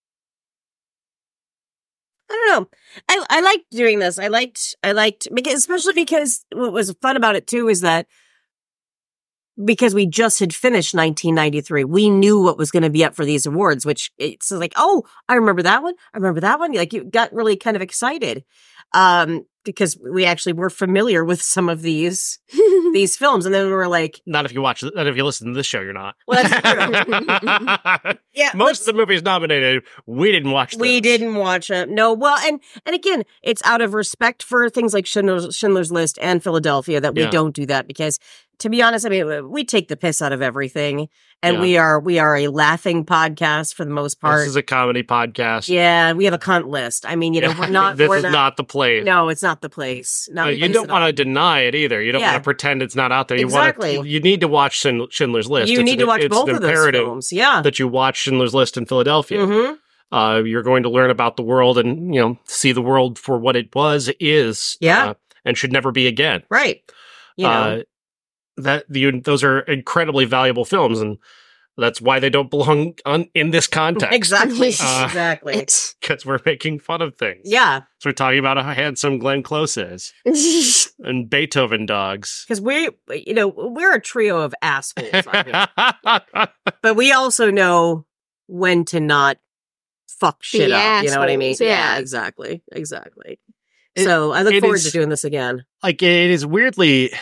I don't know. I I liked doing this. I liked I liked because especially because what was fun about it too is that because we just had finished nineteen ninety-three, we knew what was going to be up for these awards, which it's like, oh, I remember that one. I remember that one. Like you got really kind of excited. Um, because we actually were familiar with some of these these films, and then we were like, Not if you watch, not if you listen to this show, you're not. well, that's true. Yeah, Most let's- of the movies nominated, we didn't watch. We those. didn't watch it. No, well, and and again, it's out of respect for things like Schindler's, Schindler's List and Philadelphia that we Yeah. don't do that because, to be honest, I mean, we take the piss out of everything, and Yeah. we are we are a laughing podcast for the most part. This is a comedy podcast. Yeah, we have a cunt list. I mean, you know, we're not. this we're is not, not, the place. No, it's not the place. Not Uh, the you place don't at all. want to deny it either. You don't Yeah. want to pretend it's not out there. You Exactly. want to. You need to watch Schind- Schindler's List. You It's need an- to watch it's both an of those imperative films. Yeah. that you watch Schindler's List in Philadelphia. Mm-hmm. Uh, you're going to learn about the world and you know see the world for what it was, is, Yeah. uh, and should never be again. Right. You know. Uh, that the, those are incredibly valuable films, and that's why they don't belong on in this context. exactly. uh, exactly. It's Because we're making fun of things. Yeah. So we're talking about how handsome Glenn Close is and Beethoven dogs. Because we, you know, we're a trio of assholes. on here. But we also know when to not fuck shit Be up. You know what I mean? assholes, yeah. exactly. Exactly. It- so I look it forward is- to doing this again. Like it is weirdly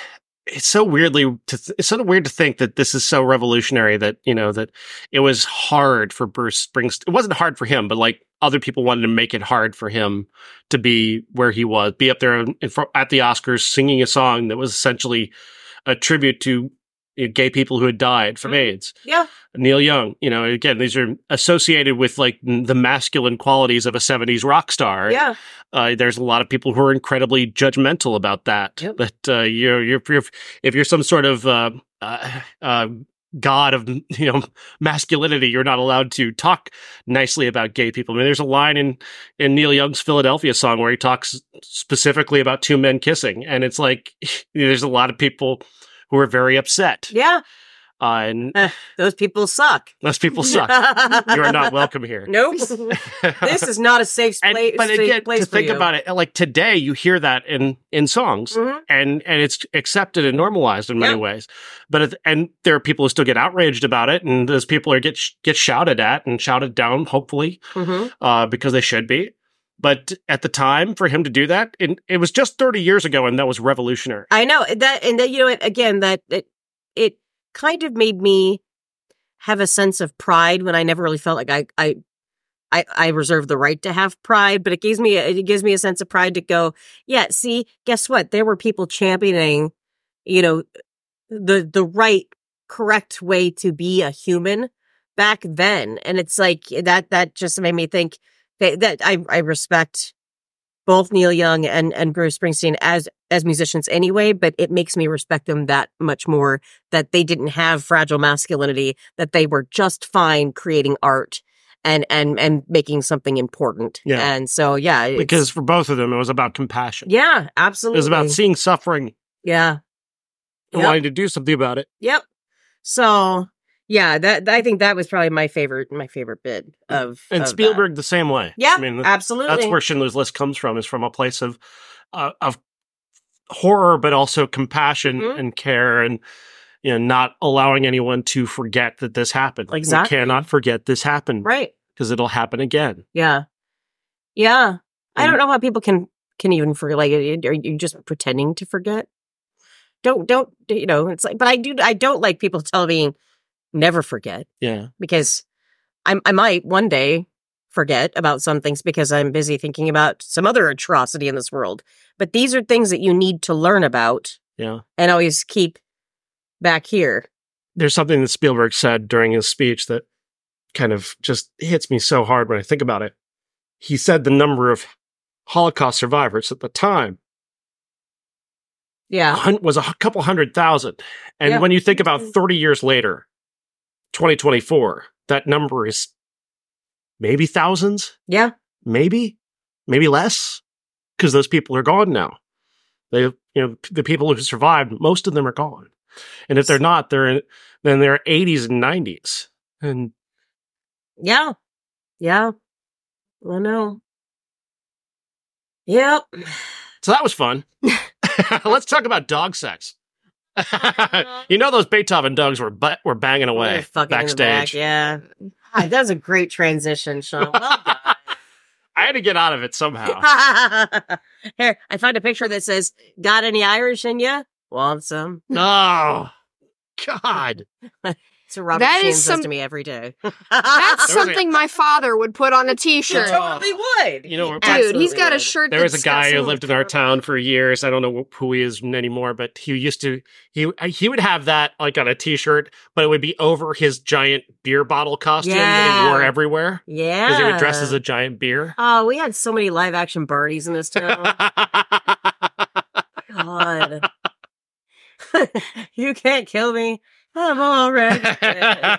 it's so weirdly, to th- it's sort of weird to think that this is so revolutionary that, you know, that it was hard for Bruce Springsteen. It wasn't hard for him, but like other people wanted to make it hard for him to be where he was, be up there in, in front, at the Oscars singing a song that was essentially a tribute to you know, gay people who had died from mm. AIDS. Yeah. Neil Young, you know, again, these are associated with like the masculine qualities of a seventies rock star. Yeah. Uh, there's a lot of people who are incredibly judgmental about that. Yep. That uh, you're, you're, you're, if you're some sort of uh, uh, uh, god of, you know, masculinity, you're not allowed to talk nicely about gay people. I mean, there's a line in, in Neil Young's Philadelphia song where he talks specifically about two men kissing. And it's like, there's a lot of people who are very upset. Yeah. Uh, and uh, those people suck. Those people suck. You are not welcome here. Nope. This is not a safe, spla- and, but safe again, place to for think you. about it, like today, you hear that in in songs, mm-hmm. and and it's accepted and normalized in many yep. ways. But it, and there are people who still get outraged about it, and those people are get get shouted at and shouted down, hopefully, mm-hmm. uh, because they should be. But at the time, for him to do that, it, it was just thirty years ago, and that was revolutionary. I know that, and that you know, it, again, that it it kind of made me have a sense of pride when I never really felt like I I I, I reserve the right to have pride, but it gives me a, it gives me a sense of pride to go, yeah. See, guess what? There were people championing, you know, the the right, correct way to be a human back then, and it's like that that just made me think. That, that I, I respect both Neil Young and, and Bruce Springsteen as as musicians anyway, but it makes me respect them that much more that they didn't have fragile masculinity, that they were just fine creating art and and and making something important. Yeah. And so, yeah. Because for both of them, it was about compassion. Yeah, absolutely. It was about seeing suffering. Yeah. And yep. wanting to do something about it. Yep. So... Yeah, that I think that was probably my favorite, my favorite bit of. And of Spielberg that. the same way. Yeah, I mean, absolutely. That's where Schindler's List comes from, is from a place of uh, of horror, but also compassion mm-hmm. and care, and you know, not allowing anyone to forget that this happened. Exactly, we cannot forget this happened, right? Because it'll happen again. Yeah, yeah. And I don't know how people can can even forget. Like, are you just pretending to forget? Don't don't you know? It's like, but I do. I don't like people telling me. Never forget. Yeah. Because I, I might one day forget about some things because I'm busy thinking about some other atrocity in this world. But these are things that you need to learn about. Yeah. And always keep back here. There's something that Spielberg said during his speech that kind of just hits me so hard when I think about it. He said the number of Holocaust survivors at the time yeah. was a couple hundred thousand. And yeah. when you think about thirty years later, twenty twenty-four, that number is maybe thousands. Yeah. Maybe, maybe less, because those people are gone now. They, you know, the people who survived, most of them are gone. And if they're not, they're in, then they're eighties and nineties. And yeah. Yeah. I know. Yep. So that was fun. Let's talk about dog sex. You know those Beethoven dogs were but were banging away backstage. Back, yeah, ah, that was a great transition, Sean. Well done. I had to get out of it somehow. Here, I found a picture that says, "Got any Irish in ya? Want some?" Oh, God. So Robert that Sheen is some, says to me every day. That's something my father would put on a t-shirt. He totally would. You know, dude, he's got a shirt. There was a guy who got lived in our town for years. I don't know who he is anymore, but he used to. He he would have that like on a t-shirt, but it would be over his giant beer bottle costume that he wore everywhere. Yeah, because he would dress as a giant beer. Oh, we had so many live action Barneys in this town. God, you can't kill me. I'm already dead.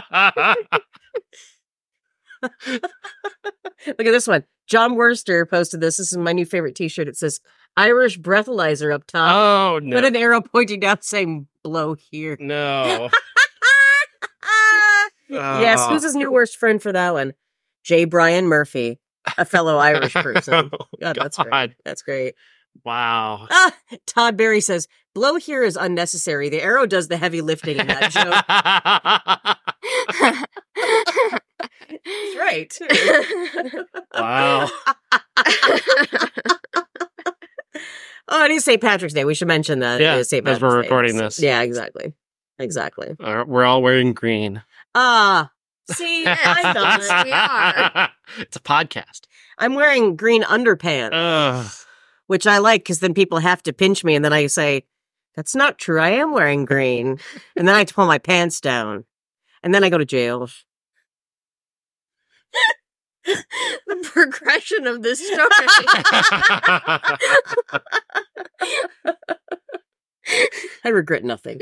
Look at this one. John Worster posted this. This is my new favorite t-shirt. It says Irish breathalyzer up top. Oh, no. With an arrow pointing down saying blow here. No. Yes, who's his new worst friend for that one? J. Brian Murphy, a fellow Irish person. Oh, God, that's great. That's great. Wow. Ah, Todd Berry says, blow here is unnecessary. The arrow does the heavy lifting in that joke. He's right, too. Wow. Oh, it is Saint Patrick's Day. We should mention that. Yeah, it is Saint as Patrick's we're Day. recording this. Yeah, exactly. Exactly. Uh, we're all wearing green. Ah, see, I thought Yes, we are. It's a podcast. I'm wearing green underpants, Ugh. which I like because then people have to pinch me, and then I say, "That's not true. I am wearing green," and then I have to pull my pants down, and then I go to jail. The progression of this story. I regret nothing.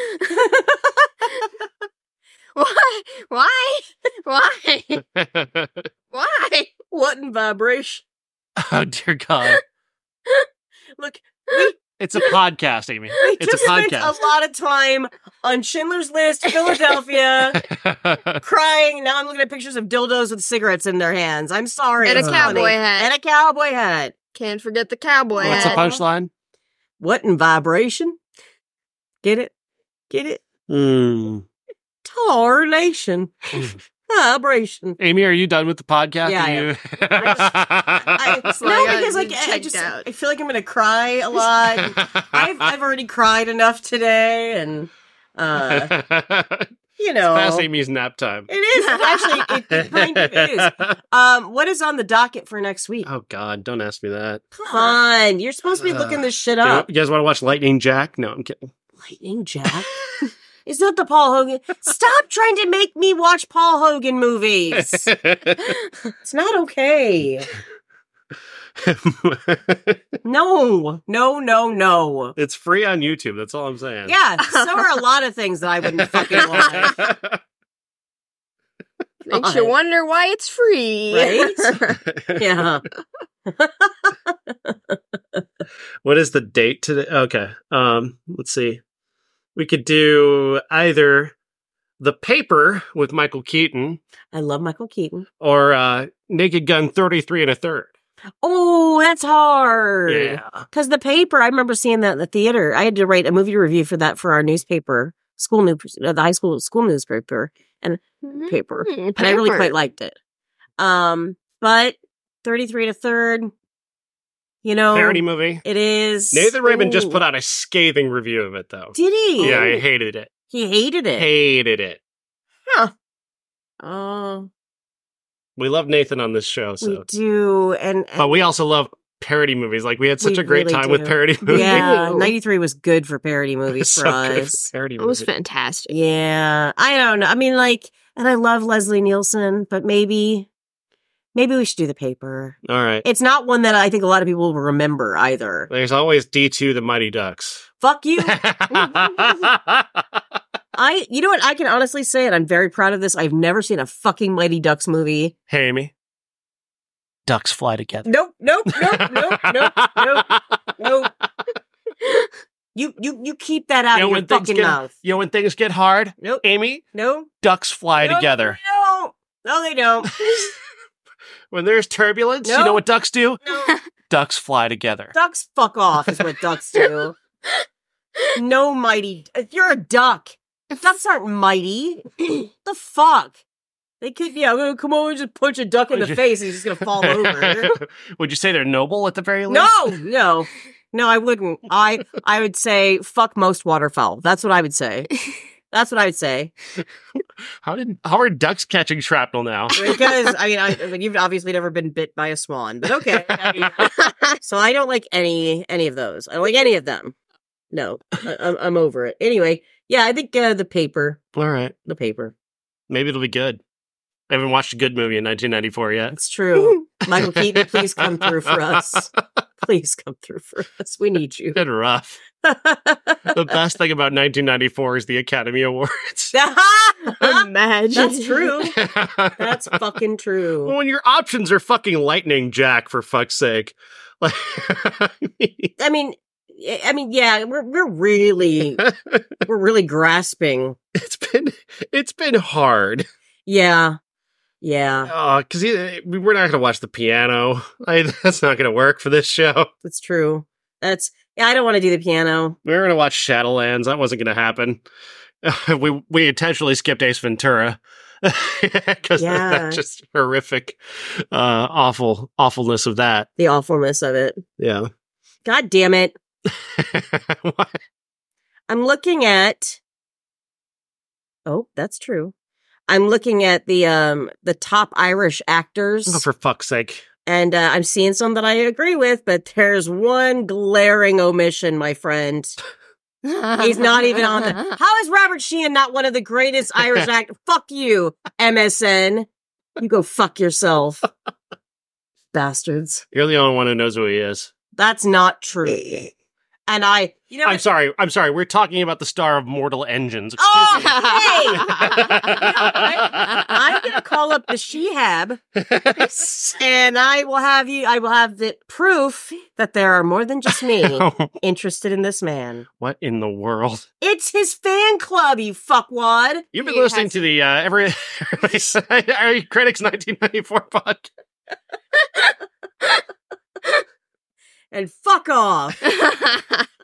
Why? Why? Why? Why? What in vibration? Oh, dear God. Look, we, It's a podcast, Amy. we It's just a spent podcast. a lot of time on Schindler's List, Philadelphia, crying. Now I'm looking at pictures of dildos with cigarettes in their hands. I'm sorry. And a it's cowboy funny. hat. And a cowboy hat. Can't forget the cowboy What's the hat. punchline? What in vibration? Get it? Get it? Mm. Tarnation. Vibration. Amy, are you done with the podcast? Yeah, Are I am. you... I, It's no, like, uh, because like you I checked just out. I feel like I'm gonna cry a lot. I've I've already cried enough today, and uh, you know, Past Amy's nap time. it is actually it, it kind of is. Um, what is on the docket for next week? Oh, God, don't ask me that. Come on, you're supposed to be looking this shit Do you, up. you guys want to watch Lightning Jack? No, I'm kidding. Lightning Jack. Is that the Paul Hogan? Stop trying to make me watch Paul Hogan movies. It's not okay. No, no, no, no. It's free on YouTube. That's all I'm saying. Yeah, so are a lot of things that I wouldn't fucking watch. Makes you wonder why it's free. Right? Yeah. What is the date today? Okay. Um, let's see. We could do either The Paper with Michael Keaton I love Michael Keaton. or uh, Naked Gun thirty-three and a third. Oh, that's hard. Yeah. Because the paper, I remember seeing that in the theater. I had to write a movie review for that for our newspaper, school news, uh, the high school school newspaper, and paper. Mm, And I really paper. quite liked it. Um, but thirty-three to third, you know, Parody movie. it is. Nathan Raymond just Ooh. put out a scathing review of it, though. Did he? Yeah, I hated it. He hated it. Hated it. Oh, We love Nathan on this show, we so. do. And, and But we also love parody movies. Like, we had such We a great really time do. with parody movies. yeah, Ooh. ninety-three was good for parody It's movies so for good us. for parody It was movies. fantastic. Yeah, I don't know. I mean, like, and I love Leslie Nielsen, but maybe, maybe we should do the paper. All right. It's not one that I think a lot of people will remember either. There's always D two, the Mighty Ducks. Fuck you. I, you know what? I can honestly say, and I'm very proud of this. I've never seen a fucking Mighty Ducks movie. Hey, Amy. Ducks fly together. Nope, nope, nope, nope, nope, nope, nope. You, you, you keep that out You know, of your when things fucking get- mouth. You know, when things get hard, Nope, Amy, no, ducks fly no, together. No, no, they don't. When there's turbulence, you No. know what ducks do? No, Ducks fly together. ducks fuck off is what ducks do. No mighty. You're a duck. Ducks aren't mighty. The fuck? They could, yeah, I'm gonna come over and just punch a duck in the face and he's just gonna fall over. Would you say they're noble at the very least? No, no, no, I wouldn't. I, I would say fuck most waterfowl. That's what I would say. That's what I would say. How did how are ducks catching shrapnel now? Because, I mean, I, I mean, you've obviously never been bit by a swan, but okay. I mean, so I don't like any, any of those. I don't like any of them. No, I, I'm, I'm over it. Anyway, yeah, I think uh, the paper, All right. the paper. Maybe it'll be good. I haven't watched a good movie in nineteen ninety-four yet. It's true. Michael Keaton, please come through for us. Please come through for us. We need you. Been rough. The best thing about nineteen ninety-four is the Academy Awards. Imagine. That's true. That's fucking true. When your options are fucking Lightning Jack, for fuck's sake. Like, I mean, I mean, yeah, we're we're really we're really grasping. it's been it's been hard. Yeah, yeah, Because we're not going to watch the piano. I, that's not going to work for this show. that's true. That's yeah. I don't want to do the piano. We were going to watch Shadowlands. That wasn't going to happen. we we intentionally skipped Ace Ventura because Yeah. that's just horrific, uh, awful awfulness of that. The awfulness of it. Yeah. God damn it! What? I'm looking at. Oh, that's true. I'm looking at the um the top Irish actors, Oh, for fuck's sake. and uh, I'm seeing some that I agree with, but there's one glaring omission, my friend. He's not even on the. How is Robert Sheehan not one of the greatest Irish actors? Fuck you, M S N. You go fuck yourself, bastards. You're the only one who knows who he is. That's not true. And I, you know, I'm what? sorry. I'm sorry. We're talking about the star of Mortal Engines. Excuse Oh, me. hey! I'm gonna call up the Shehab, and I will have you. I will have the proof that there are more than just me interested in this man. What in the world? It's his fan club, you fuckwad. You've been He listening has- to the uh, every Every Critics nineteen ninety-four podcast. And fuck off.